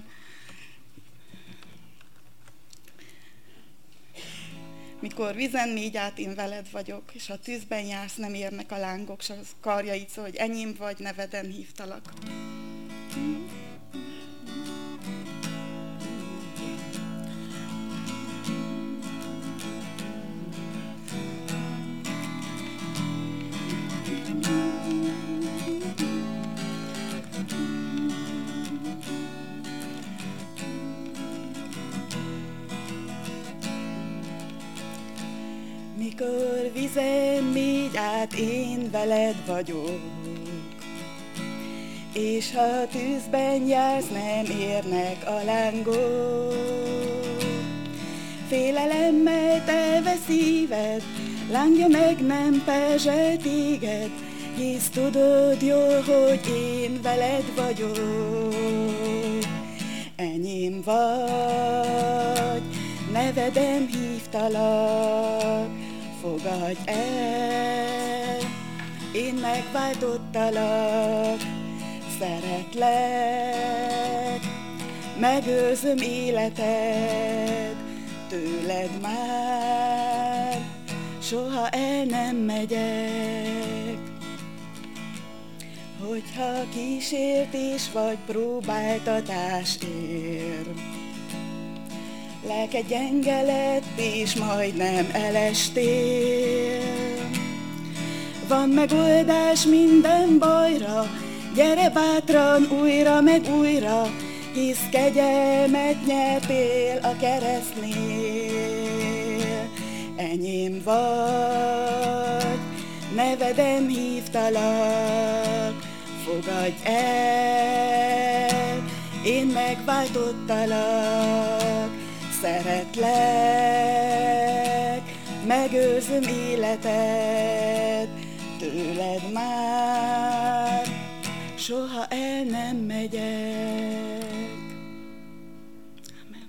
S7: Mikor vizen mégy át, én veled vagyok, és ha tűzben jársz, nem érnek a lángok, s a karjaid szól, hogy enyém vagy, neveden hívtalak. Mikor vizen mégy át, én veled vagyok, és ha tűzben jársz, nem érnek a lángok. Félelemmel telve szíved, lángja meg nem perzsel téged, hisz tudod jól, hogy én veled vagyok. Enyém vagy, nevedem hívtalak, fogadj el, én megváltottalak, szeretlek, megőrzöm életed, tőled már soha el nem megyek. Hogyha kísértés vagy próbáltatás ér, lelked gyenge lett és majdnem elestél, van megoldás minden bajra, gyere bátran újra meg újra, hisz kegyelmet nyertél a keresztnél. Enyém vagy, nevedem hívtalak, fogadj el, én megváltottalak, szeretlek, megőrzöm életed, tőled már soha el nem megyek. Amen.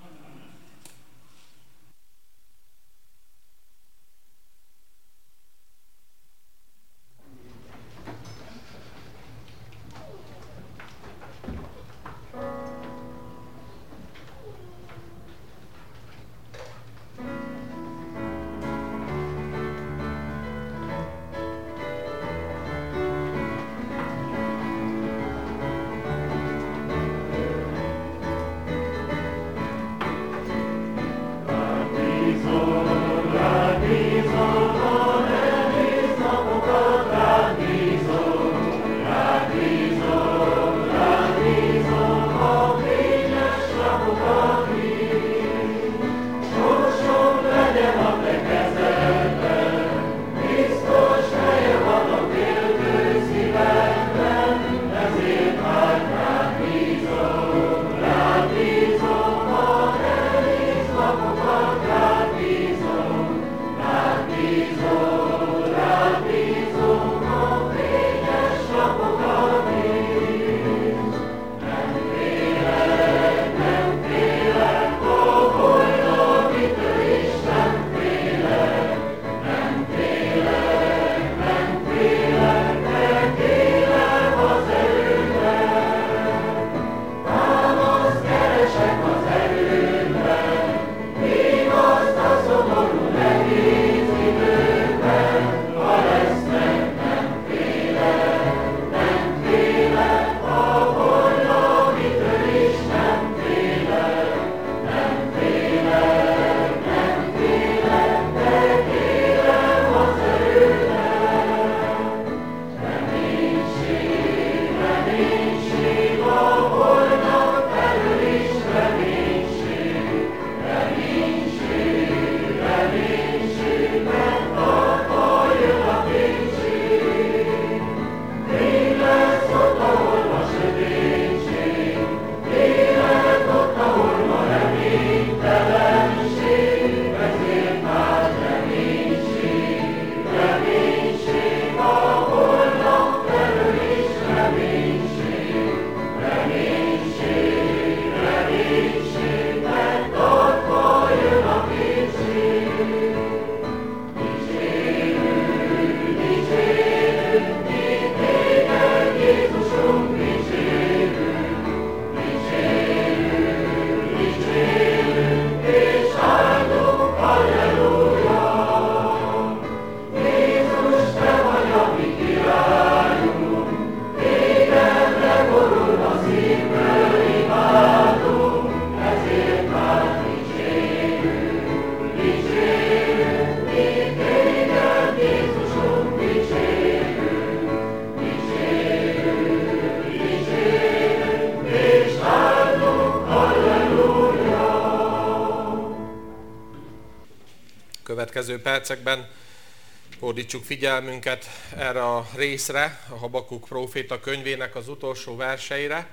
S1: Következő percekben fordítsuk figyelmünket erre a részre, a Habakuk próféta könyvének az utolsó verseire.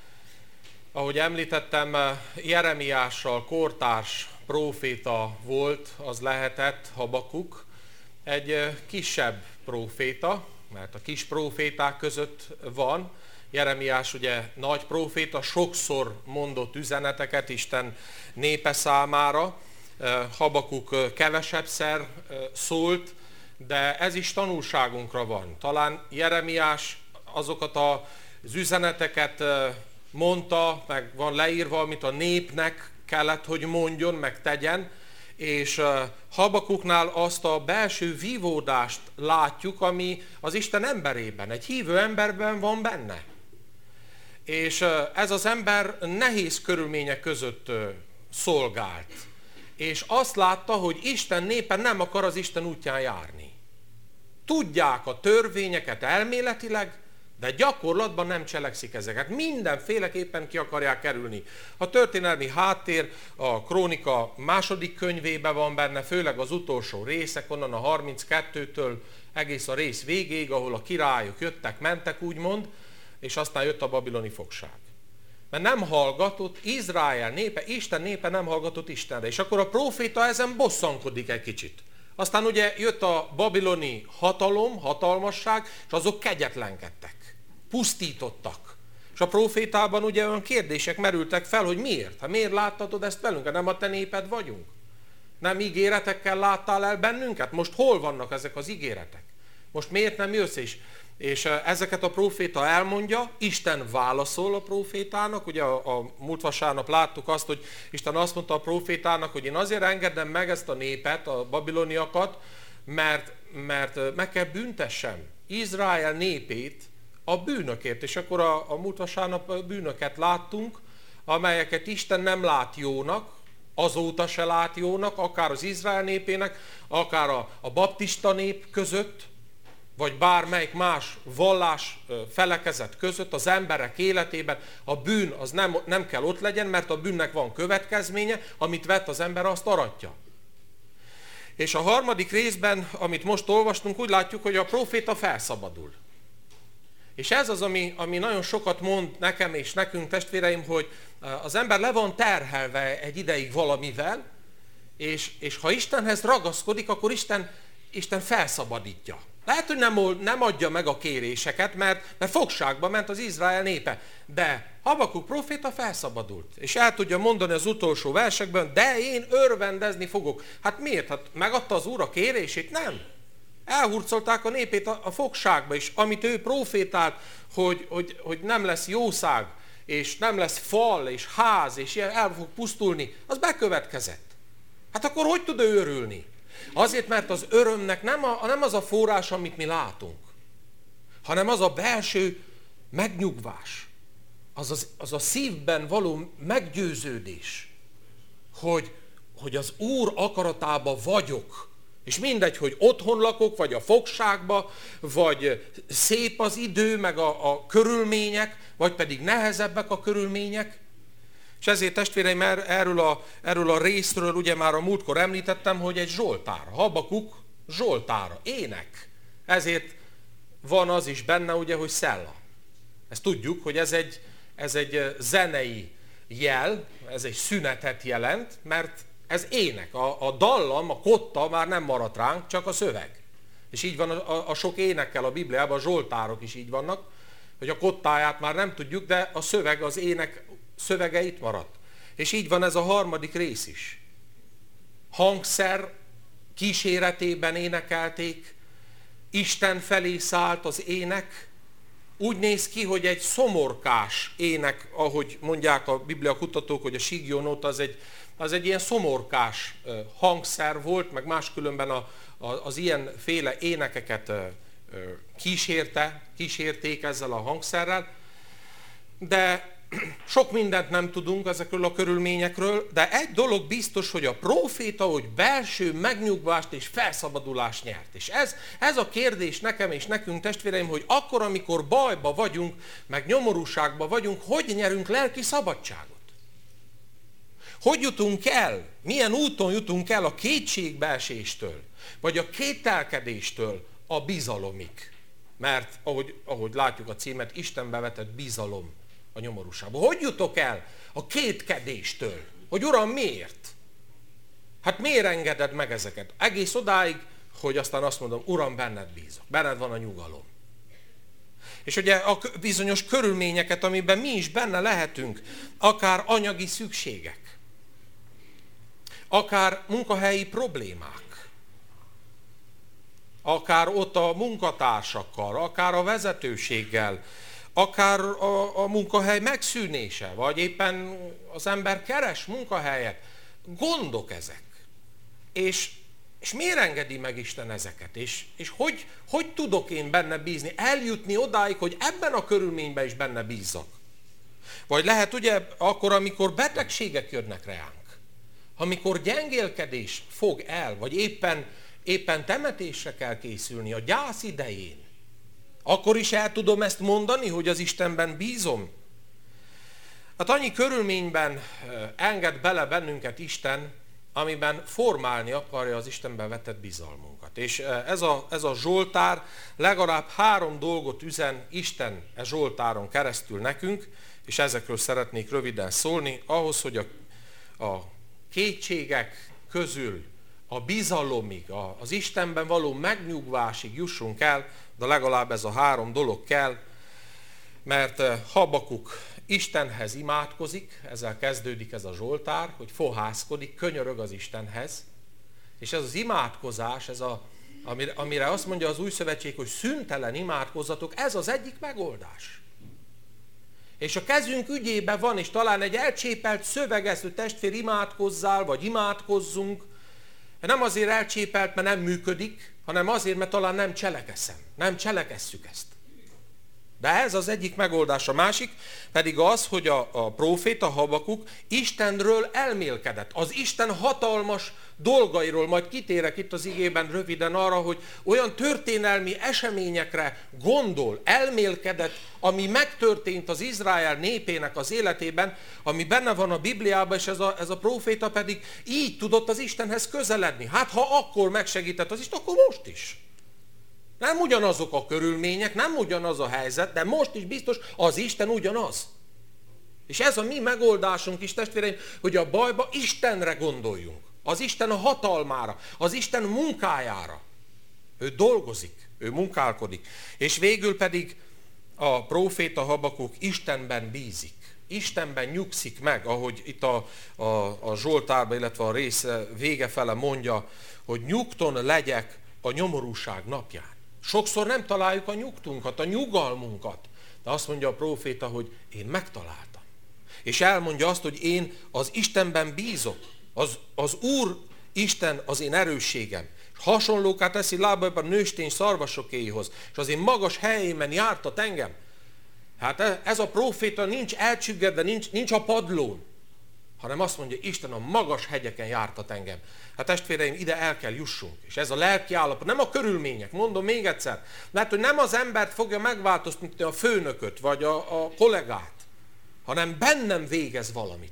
S1: Ahogy említettem, Jeremiással kortárs próféta volt, az lehetett Habakuk, egy kisebb próféta, mert a kis próféták között van. Jeremiás ugye nagy próféta, sokszor mondott üzeneteket Isten népe számára, Habakuk kevesebbszer szólt, de ez is tanulságunkra van. Talán Jeremiás azokat az üzeneteket mondta, meg van leírva, amit a népnek kellett, hogy mondjon, meg tegyen, és Habakuknál azt a belső vívódást látjuk, ami az Isten emberében, egy hívő emberben van benne. És ez az ember nehéz körülmények között szolgált. És azt látta, hogy Isten népe nem akar az Isten útján járni. Tudják a törvényeket elméletileg, de gyakorlatban nem cselekszik ezeket. Mindenféleképpen ki akarják kerülni. A történelmi háttér a Krónika második könyvében van benne, főleg az utolsó részek, onnan a harminckettőtől egész a rész végéig, ahol a királyok jöttek, mentek úgymond, és aztán jött a babiloni fogság. Mert nem hallgatott Izrael népe, Isten népe nem hallgatott Istenre. És akkor a próféta ezen bosszankodik egy kicsit. Aztán ugye jött a babiloni hatalom, hatalmasság, és azok kegyetlenkedtek. Pusztítottak. És a prófétában ugye olyan kérdések merültek fel, hogy miért? Hát miért láttatod ezt velünk? Nem a te néped vagyunk? Nem ígéretekkel láttál el bennünket? Most hol vannak ezek az ígéretek? Most miért nem jössz? És, és ezeket a próféta elmondja, Isten válaszol a prófétának. Ugye a, a múlt vasárnap láttuk azt, hogy Isten azt mondta a prófétának, hogy én azért engedem meg ezt a népet, a babiloniakat, mert, mert meg kell büntessem Izrael népét a bűnökért. És akkor a, a múlt vasárnap bűnöket láttunk, amelyeket Isten nem lát jónak, azóta se lát jónak, akár az Izrael népének, akár a, a baptista nép között, vagy bármelyik más vallás felekezet között az emberek életében a bűn az nem, nem kell ott legyen, mert a bűnnek van következménye, amit vett az ember, azt aratja. És a harmadik részben, amit most olvastunk, úgy látjuk, hogy a próféta felszabadul. És ez az, ami, ami nagyon sokat mond nekem és nekünk, testvéreim, hogy az ember le van terhelve egy ideig valamivel, és, és ha Istenhez ragaszkodik, akkor Isten, Isten felszabadítja. Lehet, hogy nem, nem adja meg a kéréseket, mert, mert fogságba ment az Izrael népe. De Habakuk próféta felszabadult. És el tudja mondani az utolsó versekben, de én örvendezni fogok. Hát miért? Hát megadta az Úr a kérését? Nem. Elhurcolták a népét a, a fogságba is, amit ő prófétált, hogy, hogy, hogy nem lesz jószág, és nem lesz fal, és ház, és ilyen el fog pusztulni. Az bekövetkezett. Hát akkor hogy tud ő örülni? Azért, mert az örömnek nem, a, nem az a forrás, amit mi látunk, hanem az a belső megnyugvás, az, az, az a szívben való meggyőződés, hogy, hogy az Úr akaratában vagyok, és mindegy, hogy otthon lakok, vagy a fogságba, vagy szép az idő, meg a, a körülmények, vagy pedig nehezebbek a körülmények. És ezért, testvéreim, erről a, erről a részről ugye már a múltkor említettem, hogy egy zsoltár, Habakuk zsoltára, ének. Ezért van az is benne, ugye, hogy szella. Ezt tudjuk, hogy ez egy, ez egy zenei jel, ez egy szünetet jelent, mert ez ének. A, a dallam, a kotta már nem maradt ránk, csak a szöveg. És így van a, a, a sok énekkel a Bibliában, a zsoltárok is így vannak, hogy a kottáját már nem tudjuk, de a szöveg, az ének szövege itt maradt. És így van ez a harmadik rész is. Hangszer kíséretében énekelték, Isten felé szállt az ének, úgy néz ki, hogy egy szomorkás ének, ahogy mondják a Biblia kutatók, hogy a sígjónóta az egy, az egy ilyen szomorkás hangszer volt, meg máskülönben a, a, az ilyenféle énekeket kísérte, kísérték ezzel a hangszerrel, de sok mindent nem tudunk ezekről a körülményekről, de egy dolog biztos, hogy a próféta, hogy belső megnyugvást és felszabadulást nyert. És ez, ez a kérdés nekem és nekünk, testvéreim, hogy akkor, amikor bajba vagyunk, meg nyomorúságba vagyunk, hogy nyerünk lelki szabadságot? Hogy jutunk el, milyen úton jutunk el a kétségbeeséstől, vagy a kételkedéstől a bizalomig? Mert, ahogy, ahogy látjuk a címet, Istenbe vetett bizalom a nyomorúságba. Hogy jutok el a kétkedéstől? Hogy Uram, miért? Hát miért engeded meg ezeket? Egész odáig, hogy aztán azt mondom, Uram, benned bízok, benned van a nyugalom. És ugye a bizonyos körülményeket, amiben mi is benne lehetünk, akár anyagi szükségek, akár munkahelyi problémák, akár ott a munkatársakkal, akár a vezetőséggel, akár a, a munkahely megszűnése, vagy éppen az ember keres munkahelyet. Gondok ezek. És, és miért engedi meg Isten ezeket? És, és hogy, hogy tudok én benne bízni? Eljutni odáig, hogy ebben a körülményben is benne bízzak. Vagy lehet ugye akkor, amikor betegségek jönnek reánk, amikor gyengélkedés fog el, vagy éppen, éppen temetésre kell készülni a gyász idején, akkor is el tudom ezt mondani, hogy az Istenben bízom? Hát annyi körülményben enged bele bennünket Isten, amiben formálni akarja az Istenben vetett bizalmunkat. És ez a, ez a Zsoltár legalább három dolgot üzen Isten e Zsoltáron keresztül nekünk, és ezekről szeretnék röviden szólni, ahhoz, hogy a, a kétségek közül a bizalomig, a, az Istenben való megnyugvásig jussunk el, de legalább ez a három dolog kell, mert Habakuk Istenhez imádkozik, ezzel kezdődik ez a Zsoltár, hogy fohászkodik, könyörög az Istenhez, és ez az imádkozás, ez a, amire, amire azt mondja az Új Szövetség, hogy szüntelen imádkozzatok, ez az egyik megoldás. És a kezünk ügyében van, és talán egy elcsépelt szövegező testvér imádkozzál, vagy imádkozzunk, nem azért elcsépelt, mert nem működik, hanem azért, mert talán nem cselekeszem, nem cselekesszük ezt. De ez az egyik megoldás. A másik pedig az, hogy a, a próféta Habakuk Istenről elmélkedett. Az Isten hatalmas dolgairól, majd kitérek itt az igében röviden arra, hogy olyan történelmi eseményekre gondol, elmélkedett, ami megtörtént az Izrael népének az életében, ami benne van a Bibliában, és ez a, ez a próféta pedig így tudott az Istenhez közeledni. Hát ha akkor megsegített az Isten, akkor most is. Nem ugyanazok a körülmények, nem ugyanaz a helyzet, de most is biztos az Isten ugyanaz. És ez a mi megoldásunk is, testvéreim, hogy a bajba Istenre gondoljunk. Az Isten a hatalmára, az Isten munkájára. Ő dolgozik, ő munkálkodik. És végül pedig a próféta Habakuk Istenben bízik. Istenben nyugszik meg, ahogy itt a, a, a Zsoltárban, illetve a rész vége fele mondja, hogy nyugton legyek a nyomorúság napján. Sokszor nem találjuk a nyugtunkat, a nyugalmunkat. De azt mondja a próféta, hogy én megtaláltam. És elmondja azt, hogy én az Istenben bízok. Az, az Úr Isten az én erősségem. Hasonlóká teszi lábaiban nőstény szarvasokéihoz, és az én magas helyémen jártat engem. Hát ez a próféta nincs elcsüggedve, nincs, nincs a padlón, hanem azt mondja, Isten a magas hegyeken jártat engem. Hát testvéreim, ide el kell jussunk. És ez a lelki állapot, nem a körülmények, mondom még egyszer. Mert hogy nem az embert fogja megváltoztatni, a főnököt, vagy a, a kollégát, hanem bennem végez valamit.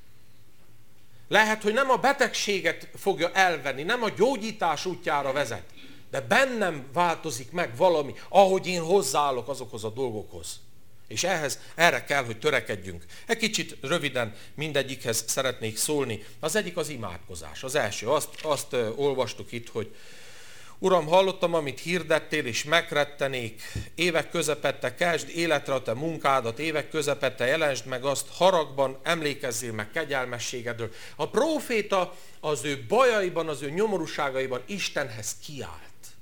S1: Lehet, hogy nem a betegséget fogja elvenni, nem a gyógyítás útjára vezet, de bennem változik meg valami, ahogy én hozzáállok azokhoz a dolgokhoz. És ehhez, erre kell, hogy törekedjünk. Egy kicsit röviden mindegyikhez szeretnék szólni. Az egyik az imádkozás. Az első, azt, azt uh, olvastuk itt, hogy Uram, hallottam, amit hirdettél, és megrettenék. Évek közepette kezd életre a te munkádat, évek közepette jelensd meg azt, haragban emlékezzél meg kegyelmességedről. A próféta az ő bajaiban, az ő nyomorúságaiban Istenhez kiállt.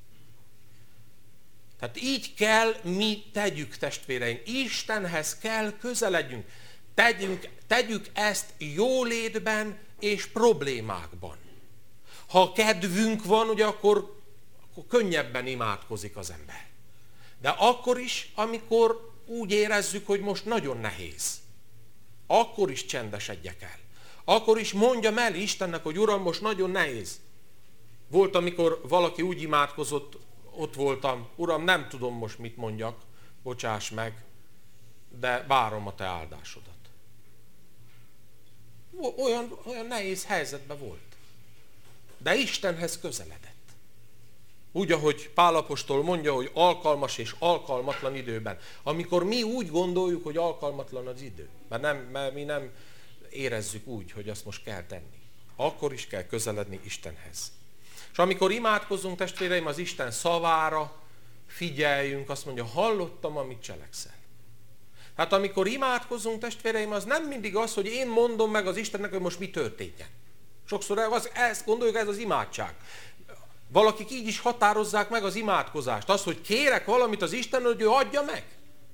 S1: Tehát így kell mi tegyük, testvéreim. Istenhez kell közeledjünk. Tegyünk, tegyük ezt jólétben és problémákban. Ha kedvünk van, ugye akkor, akkor könnyebben imádkozik az ember. De akkor is, amikor úgy érezzük, hogy most nagyon nehéz. Akkor is csendesedjek el. Akkor is mondjam el Istennek, hogy Uram, most nagyon nehéz. Volt, amikor valaki úgy imádkozott, ott voltam, Uram, nem tudom most mit mondjak, bocsáss meg, de várom a te áldásodat. Olyan, olyan nehéz helyzetben volt. De Istenhez közeledett. Úgy, ahogy Pál apostol mondja, hogy alkalmas és alkalmatlan időben. Amikor mi úgy gondoljuk, hogy alkalmatlan az idő, mert, nem, mert mi nem érezzük úgy, hogy azt most kell tenni. Akkor is kell közeledni Istenhez. És amikor imádkozunk, testvéreim, az Isten szavára figyeljünk, azt mondja, hallottam, amit cselekszel. Hát amikor imádkozunk, testvéreim, az nem mindig az, hogy én mondom meg az Istennek, hogy most mi történjen. Sokszor az, ezt gondoljuk, ez az imádság. Valakik így is határozzák meg az imádkozást. Az, hogy kérek valamit az Istennel, hogy ő adja meg.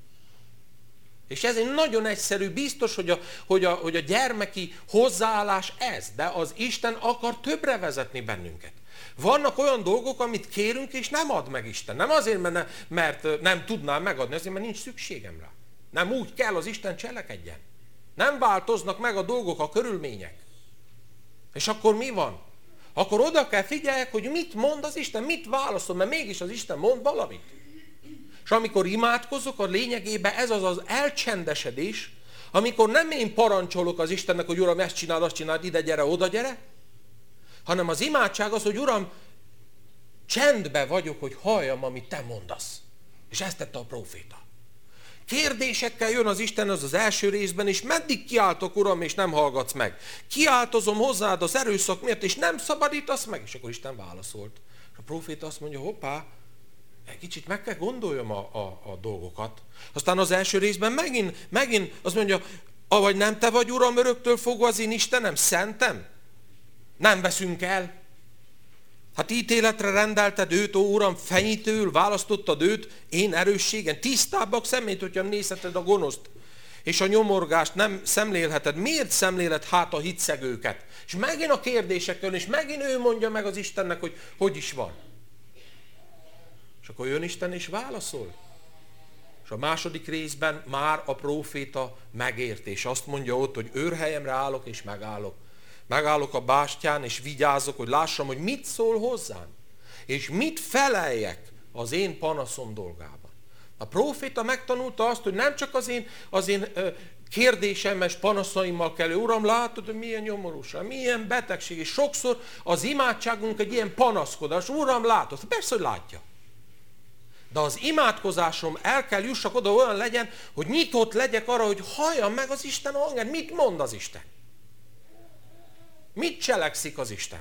S1: És ez egy nagyon egyszerű, biztos, hogy a, hogy, a, hogy a gyermeki hozzáállás ez, de az Isten akar többre vezetni bennünket. Vannak olyan dolgok, amit kérünk, és nem ad meg Isten. Nem azért, mert, ne, mert nem tudnám megadni, azért, mert nincs szükségem rá. Nem úgy kell az Isten cselekedjen. Nem változnak meg a dolgok, a körülmények. És akkor mi van? Akkor oda kell figyeljek, hogy mit mond az Isten, mit válaszol, mert mégis az Isten mond valamit. És amikor imádkozok, a lényegében ez az az elcsendesedés, amikor nem én parancsolok az Istennek, hogy Uram, ezt csináld, azt csináld, ide gyere, oda gyere, hanem az imádság az, hogy Uram, csendbe vagyok, hogy halljam, amit te mondasz. És ezt tette a próféta. Kérdésekkel jön az Isten az az első részben, és meddig kiáltok, Uram, és nem hallgatsz meg. Kiáltozom hozzád az erőszak miatt, és nem szabadítasz meg. És akkor Isten válaszolt. És a próféta azt mondja, hoppá, egy kicsit meg kell gondoljam a, a, a dolgokat. Aztán az első részben megint, megint azt mondja, avagy nem te vagy, Uram, öröktől fogva az én Istenem, szentem? Nem veszünk el. Hát ítéletre rendelted őt, ó Uram, fenyítőül választottad őt, én erősségen. Tisztábbak szemét, hogyha nézheted a gonoszt, és a nyomorgást nem szemlélheted. Miért szemléled hát a hitszegőket? És megint a kérdésekkel, és megint ő mondja meg az Istennek, hogy hogy is van. És akkor jön Isten és válaszol. És a második részben már a próféta megért, és azt mondja ott, hogy őrhelyemre állok és megállok. Megállok a bástyán, és vigyázok, hogy lássam, hogy mit szól hozzám, és mit feleljek az én panaszom dolgában. A próféta megtanulta azt, hogy nem csak az én, az én kérdésemmes panaszaimmal kell, Uram, látod, hogy milyen nyomorúság, milyen betegség, és sokszor az imádságunk egy ilyen panaszkodás. Uram, látod? Persze, hogy látja. De az imádkozásom el kell jussak oda, olyan legyen, hogy nyitott legyek arra, hogy halljam meg az Isten hangját. Mit mond az Isten? Mit cselekszik az Isten?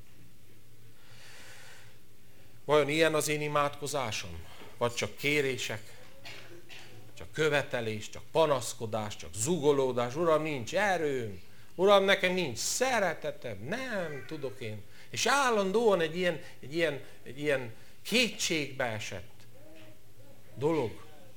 S1: Vajon ilyen az én imádkozásom? Vagy csak kérések? Csak követelés, csak panaszkodás, csak zugolódás? Uram, nincs erőm. Uram, nekem nincs szeretetem. Nem tudok én. És állandóan egy ilyen, egy ilyen, egy ilyen kétségbe esett dolog.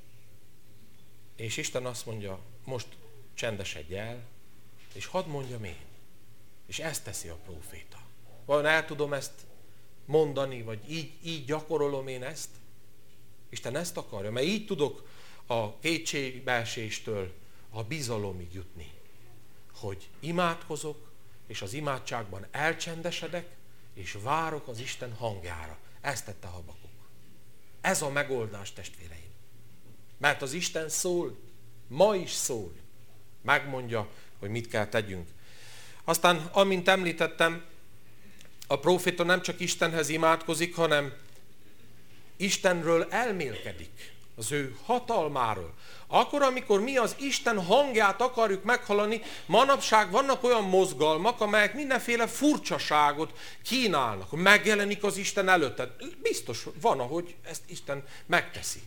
S1: És Isten azt mondja, most csendesedj el, és hadd mondjam én. És ezt teszi a próféta. Vajon el tudom ezt mondani, vagy így, így gyakorolom én ezt? Isten ezt akarja, mert így tudok a kétségbeeséstől a bizalomig jutni. Hogy imádkozok, és az imádságban elcsendesedek, és várok az Isten hangjára. Ezt tette Habakuk. Ez a megoldás, testvéreim. Mert az Isten szól, ma is szól. Megmondja, hogy mit kell tegyünk. Aztán, amint említettem, a próféta nem csak Istenhez imádkozik, hanem Istenről elmélkedik, az ő hatalmáról. Akkor, amikor mi az Isten hangját akarjuk meghallani, manapság vannak olyan mozgalmak, amelyek mindenféle furcsaságot kínálnak. Megjelenik az Isten előtted. Biztos van, ahogy ezt Isten megteszi.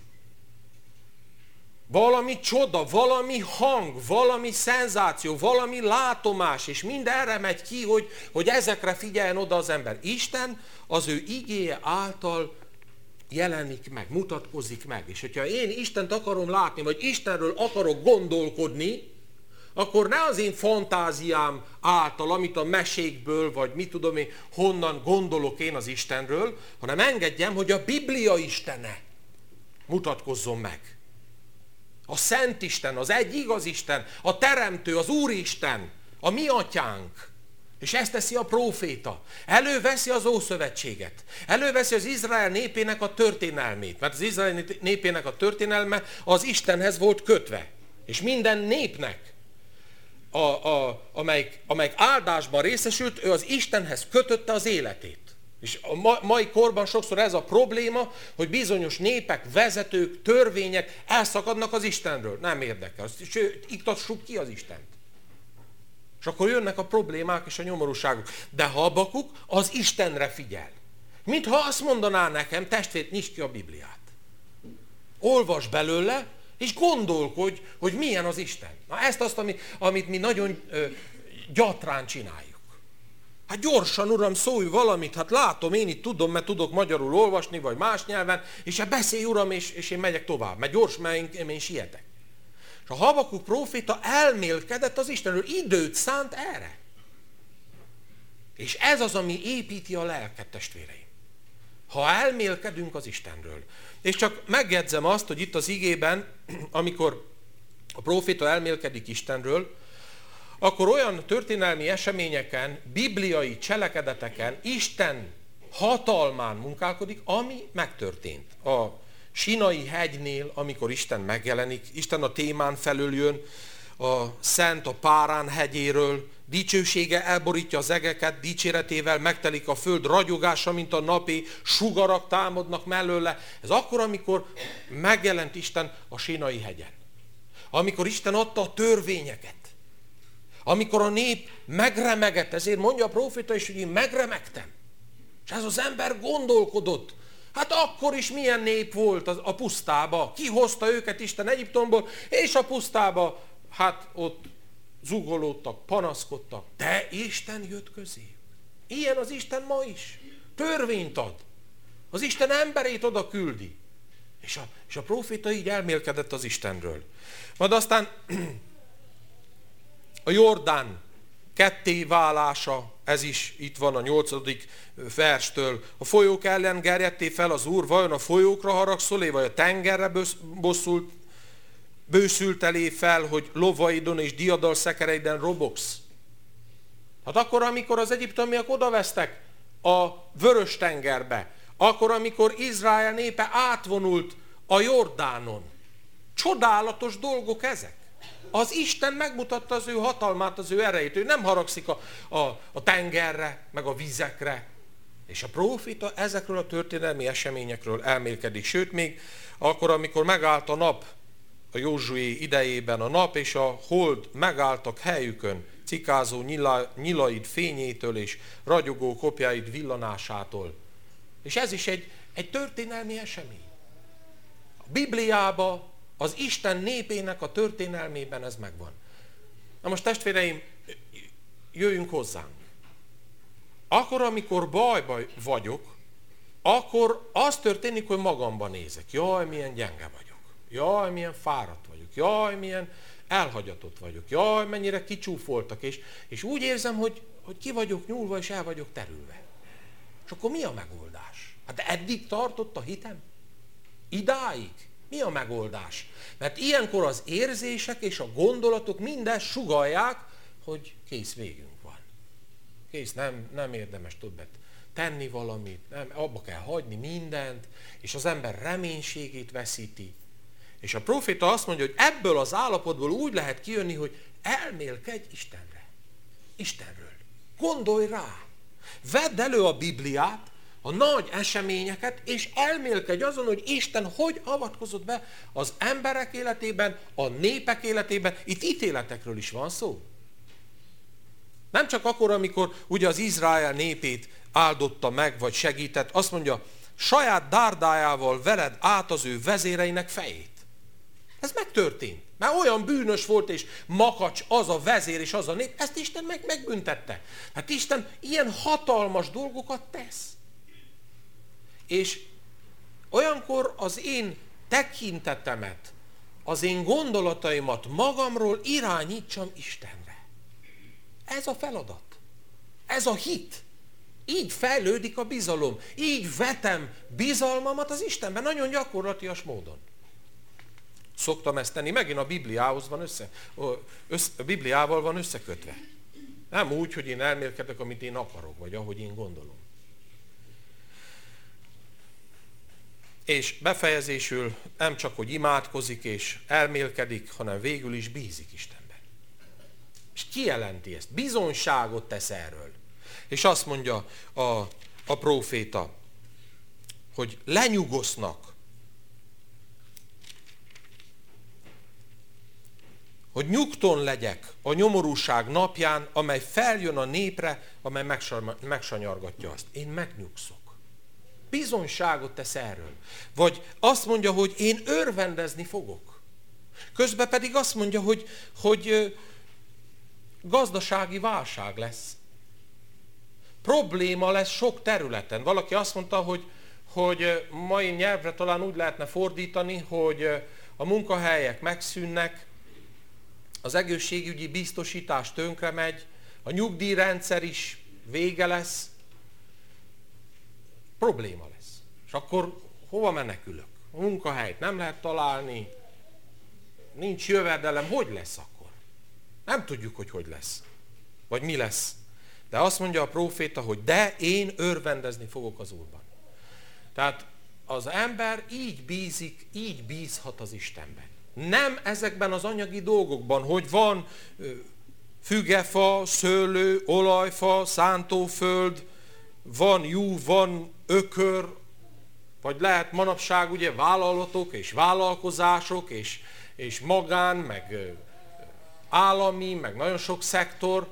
S1: Valami csoda, valami hang, valami szenzáció, valami látomás, és mind erre megy ki, hogy, hogy ezekre figyeljen oda az ember. Isten az ő igéje által jelenik meg, mutatkozik meg. És hogyha én Istent akarom látni, vagy Istenről akarok gondolkodni, akkor ne az én fantáziám által, amit a mesékből, vagy mit tudom én, honnan gondolok én az Istenről, hanem engedjem, hogy a Biblia Istene mutatkozzon meg. A Szent Isten, az egy igaz Isten, a Teremtő, az Úristen, a mi atyánk. És ezt teszi a próféta. Előveszi az Ószövetséget. Előveszi az Izrael népének a történelmét. Mert az Izrael népének a történelme az Istenhez volt kötve. És minden népnek, a, a, amelyik, amelyik áldásban részesült, ő az Istenhez kötötte az életét. És a mai korban sokszor ez a probléma, hogy bizonyos népek, vezetők, törvények elszakadnak az Istenről. Nem érdekel. Sőt, iktassuk ki az Istent. És akkor jönnek a problémák és a nyomorúságok. De Habakuk az Istenre figyel. Mintha azt mondaná nekem, testvér, nyisd ki a Bibliát. Olvas belőle, és gondolkodj, hogy milyen az Isten. Na ezt azt, ami, amit mi nagyon ö, gyatrán csináljuk. Hát gyorsan, uram, szólj valamit, hát látom, én itt tudom, mert tudok magyarul olvasni, vagy más nyelven, és hát beszélj, uram, és, és én megyek tovább, mert gyors, mert én, én sietek. És a Habakuk próféta elmélkedett az Istenről, időt szánt erre. És ez az, ami építi a lelket, testvéreim. Ha elmélkedünk az Istenről. És csak megjegyzem azt, hogy itt az igében, amikor a próféta elmélkedik Istenről, akkor olyan történelmi eseményeken, bibliai cselekedeteken, Isten hatalmán munkálkodik, ami megtörtént. A Sinai hegynél, amikor Isten megjelenik, Isten a témán felül jön, a Szent a Párán hegyéről, dicsősége elborítja az egeket, dicséretével megtelik a föld ragyogása, mint a napi, sugarak támadnak mellőle. Ez akkor, amikor megjelent Isten a Sinai hegyen. Amikor Isten adta a törvényeket. Amikor a nép megremegett, ezért mondja a próféta is, hogy én megremegtem. És ez az ember gondolkodott. Hát akkor is milyen nép volt a pusztába. Kihozta őket Isten Egyiptomból, és a pusztába, hát ott zugolódtak, panaszkodtak. De Isten jött közé. Ilyen az Isten ma is. Törvényt ad. Az Isten emberét oda küldi. És a, és a próféta így elmélkedett az Istenről. Majd aztán a Jordán ketté válása, ez is itt van a nyolcadik verstől. A folyók ellen gerjedté fel az Úr, vajon a folyókra haragszol-é, vagy a tengerre bosszult, bőszült elé fel, hogy lovaidon és diadal szekereiden robogsz? Hát akkor, amikor az egyiptomiak odavesztek a vörös tengerbe, akkor, amikor Izrael népe átvonult a Jordánon, csodálatos dolgok ezek. Az Isten megmutatta az ő hatalmát, az ő erejét. Ő nem haragszik a, a, a tengerre, meg a vizekre. És a próféta ezekről a történelmi eseményekről elmélkedik. Sőt, még akkor, amikor megállt a nap, a Józsué idejében a nap és a hold megálltak helyükön, cikázó nyila, nyilaid fényétől és ragyogó kopjáid villanásától. És ez is egy, egy történelmi esemény. A Bibliában, az Isten népének a történelmében ez megvan. Na most testvéreim, jöjjünk hozzánk. Akkor, amikor bajba vagyok, akkor az történik, hogy magamban nézek. Jaj, milyen gyenge vagyok. Jaj, milyen fáradt vagyok. Jaj, milyen elhagyatott vagyok. Jaj, mennyire kicsúfoltak. És, és úgy érzem, hogy, hogy ki vagyok nyúlva, és el vagyok terülve. És akkor mi a megoldás? Hát eddig tartott a hitem? Idáig? Mi a megoldás? Mert ilyenkor az érzések és a gondolatok minden sugallják, hogy kész, végünk van. Kész, nem, nem érdemes többet tenni valamit, nem, abba kell hagyni mindent, és az ember reménységét veszíti. És a próféta azt mondja, hogy ebből az állapotból úgy lehet kijönni, hogy elmélkedj Istenre. Istenről. Gondolj rá. Vedd elő a Bibliát, a nagy eseményeket, és elmélkedj azon, hogy Isten hogy avatkozott be az emberek életében, a népek életében. Itt ítéletekről is van szó. Nem csak akkor, amikor ugye az Izrael népét áldotta meg, vagy segített, azt mondja, saját dárdájával vered át az ő vezéreinek fejét. Ez megtörtént. Mert olyan bűnös volt és makacs az a vezér és az a nép, ezt Isten meg megbüntette. Hát Isten ilyen hatalmas dolgokat tesz. És olyankor az én tekintetemet, az én gondolataimat magamról irányítsam Istenre. Ez a feladat. Ez a hit. Így fejlődik a bizalom. Így vetem bizalmamat az Istenben, nagyon gyakorlatias módon. Szoktam ezt tenni, megint a Bibliához van össze, össze, a Bibliával van összekötve. Nem úgy, hogy én elmélkedek, amit én akarok, vagy ahogy én gondolom. És befejezésül nem csak, hogy imádkozik és elmélkedik, hanem végül is bízik Istenben. És kijelenti ezt, bizonyságot tesz erről. És azt mondja a, a próféta, hogy lenyugosznak, hogy nyugton legyek a nyomorúság napján, amely feljön a népre, amely megsanyargatja azt. Én megnyugszok. bizonyságot tesz erről. Vagy azt mondja, hogy én örvendezni fogok. Közben pedig azt mondja, hogy, hogy gazdasági válság lesz. Probléma lesz sok területen. Valaki azt mondta, hogy, hogy mai nyelvre talán úgy lehetne fordítani, hogy a munkahelyek megszűnnek, az egészségügyi biztosítás tönkre megy, a nyugdíjrendszer is vége lesz, probléma lesz. És akkor hova menekülök? A munkahelyt nem lehet találni, nincs jövedelem, hogy lesz akkor? Nem tudjuk, hogy hogy lesz, vagy mi lesz. De azt mondja a próféta, hogy de én örvendezni fogok az Úrban. Tehát az ember így bízik, így bízhat az Istenben. Nem ezekben az anyagi dolgokban, hogy van fügefa, szőlő, olajfa, szántóföld, van jú, van ökör, vagy lehet manapság ugye vállalatok és vállalkozások, és, és magán, meg állami, meg nagyon sok szektor.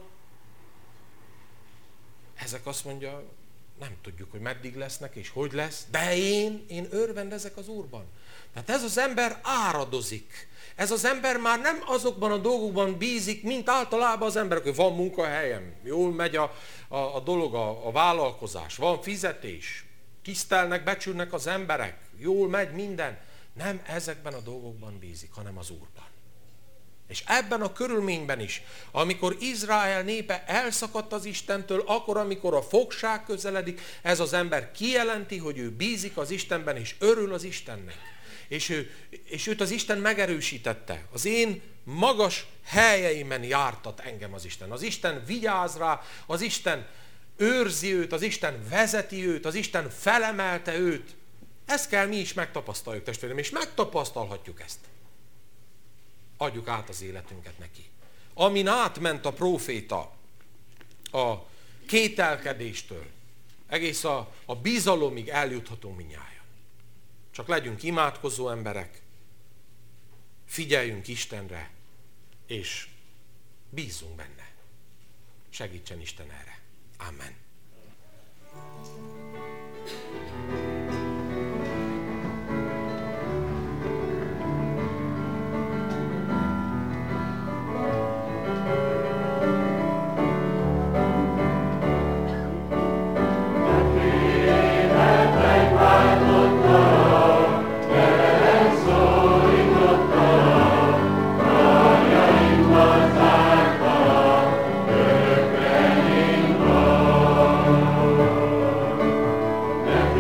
S1: Ezek azt mondja, nem tudjuk, hogy meddig lesznek, és hogy lesz, de én, én örvendezek az Úrban. Tehát ez az ember áradozik. Ez az ember már nem azokban a dolgokban bízik, mint általában az emberek, hogy van munkahelyem, jól megy a, a, a dolog, a, a vállalkozás, van fizetés, tisztelnek, becsülnek az emberek, jól megy minden. Nem ezekben a dolgokban bízik, hanem az Úrban. És ebben a körülményben is, amikor Izrael népe elszakadt az Istentől, akkor, amikor a fogság közeledik, ez az ember kijelenti, hogy ő bízik az Istenben, és örül az Istennek. És, ő, és őt az Isten megerősítette. Az én magas helyeimen jártat engem az Isten. Az Isten vigyáz rá, az Isten őrzi őt, az Isten vezeti őt, az Isten felemelte őt. Ezt kell mi is megtapasztaljuk, testvérem, és megtapasztalhatjuk ezt. Adjuk át az életünket neki. Amin átment a próféta a kételkedéstől, egész a, a bizalomig eljuthatunk mindnyájan. Csak legyünk imádkozó emberek, figyeljünk Istenre, és bízzunk benne. Segítsen Isten erre. Amen.
S2: Thank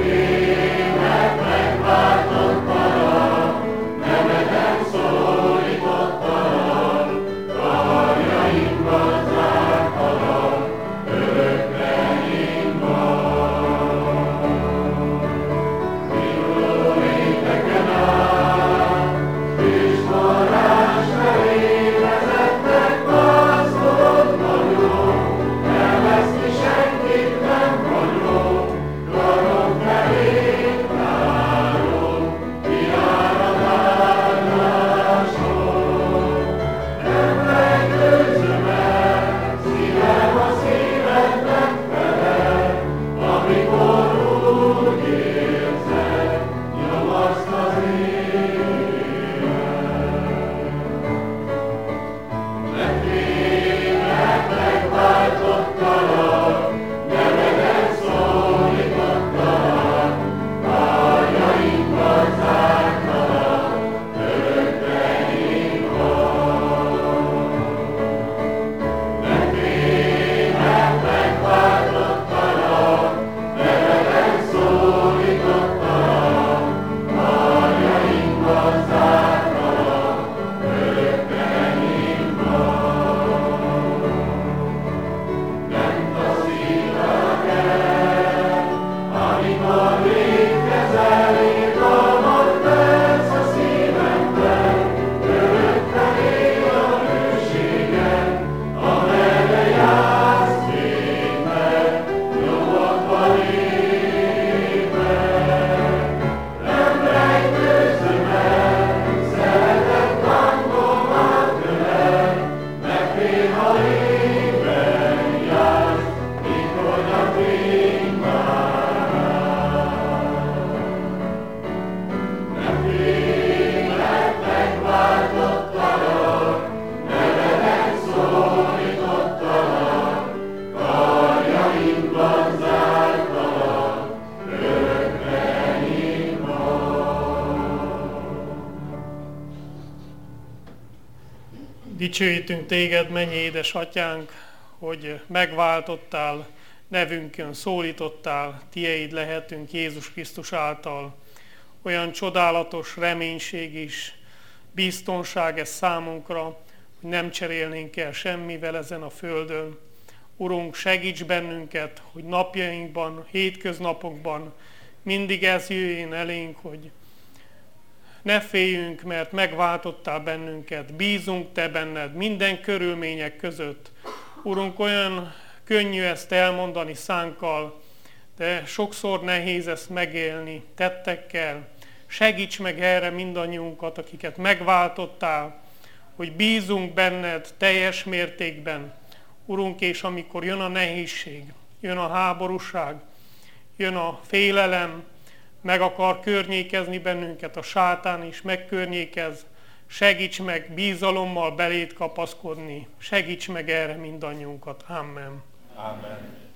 S3: Dicsőítünk téged, mennyi édesatyánk, hogy megváltottál, nevünkön szólítottál, tieid lehetünk Jézus Krisztus által. Olyan csodálatos reménység is, biztonság ez számunkra, hogy nem cserélnénk el semmivel ezen a földön. Urunk, segíts bennünket, hogy napjainkban, hétköznapokban mindig ez jöjjön elénk, hogy ne féljünk, mert megváltottál bennünket, bízunk te benned minden körülmények között. Urunk, olyan könnyű ezt elmondani szánkkal, de sokszor nehéz ezt megélni tettekkel. Segíts meg erre mindannyiunkat, akiket megváltottál, hogy bízunk benned teljes mértékben. Urunk, és amikor jön a nehézség, jön a háborúság, jön a félelem, meg akar környékezni bennünket a sátán is, megkörnyékez, segíts meg bizalommal beléd kapaszkodni, segíts meg erre mindannyiunkat. Amen.
S1: Amen.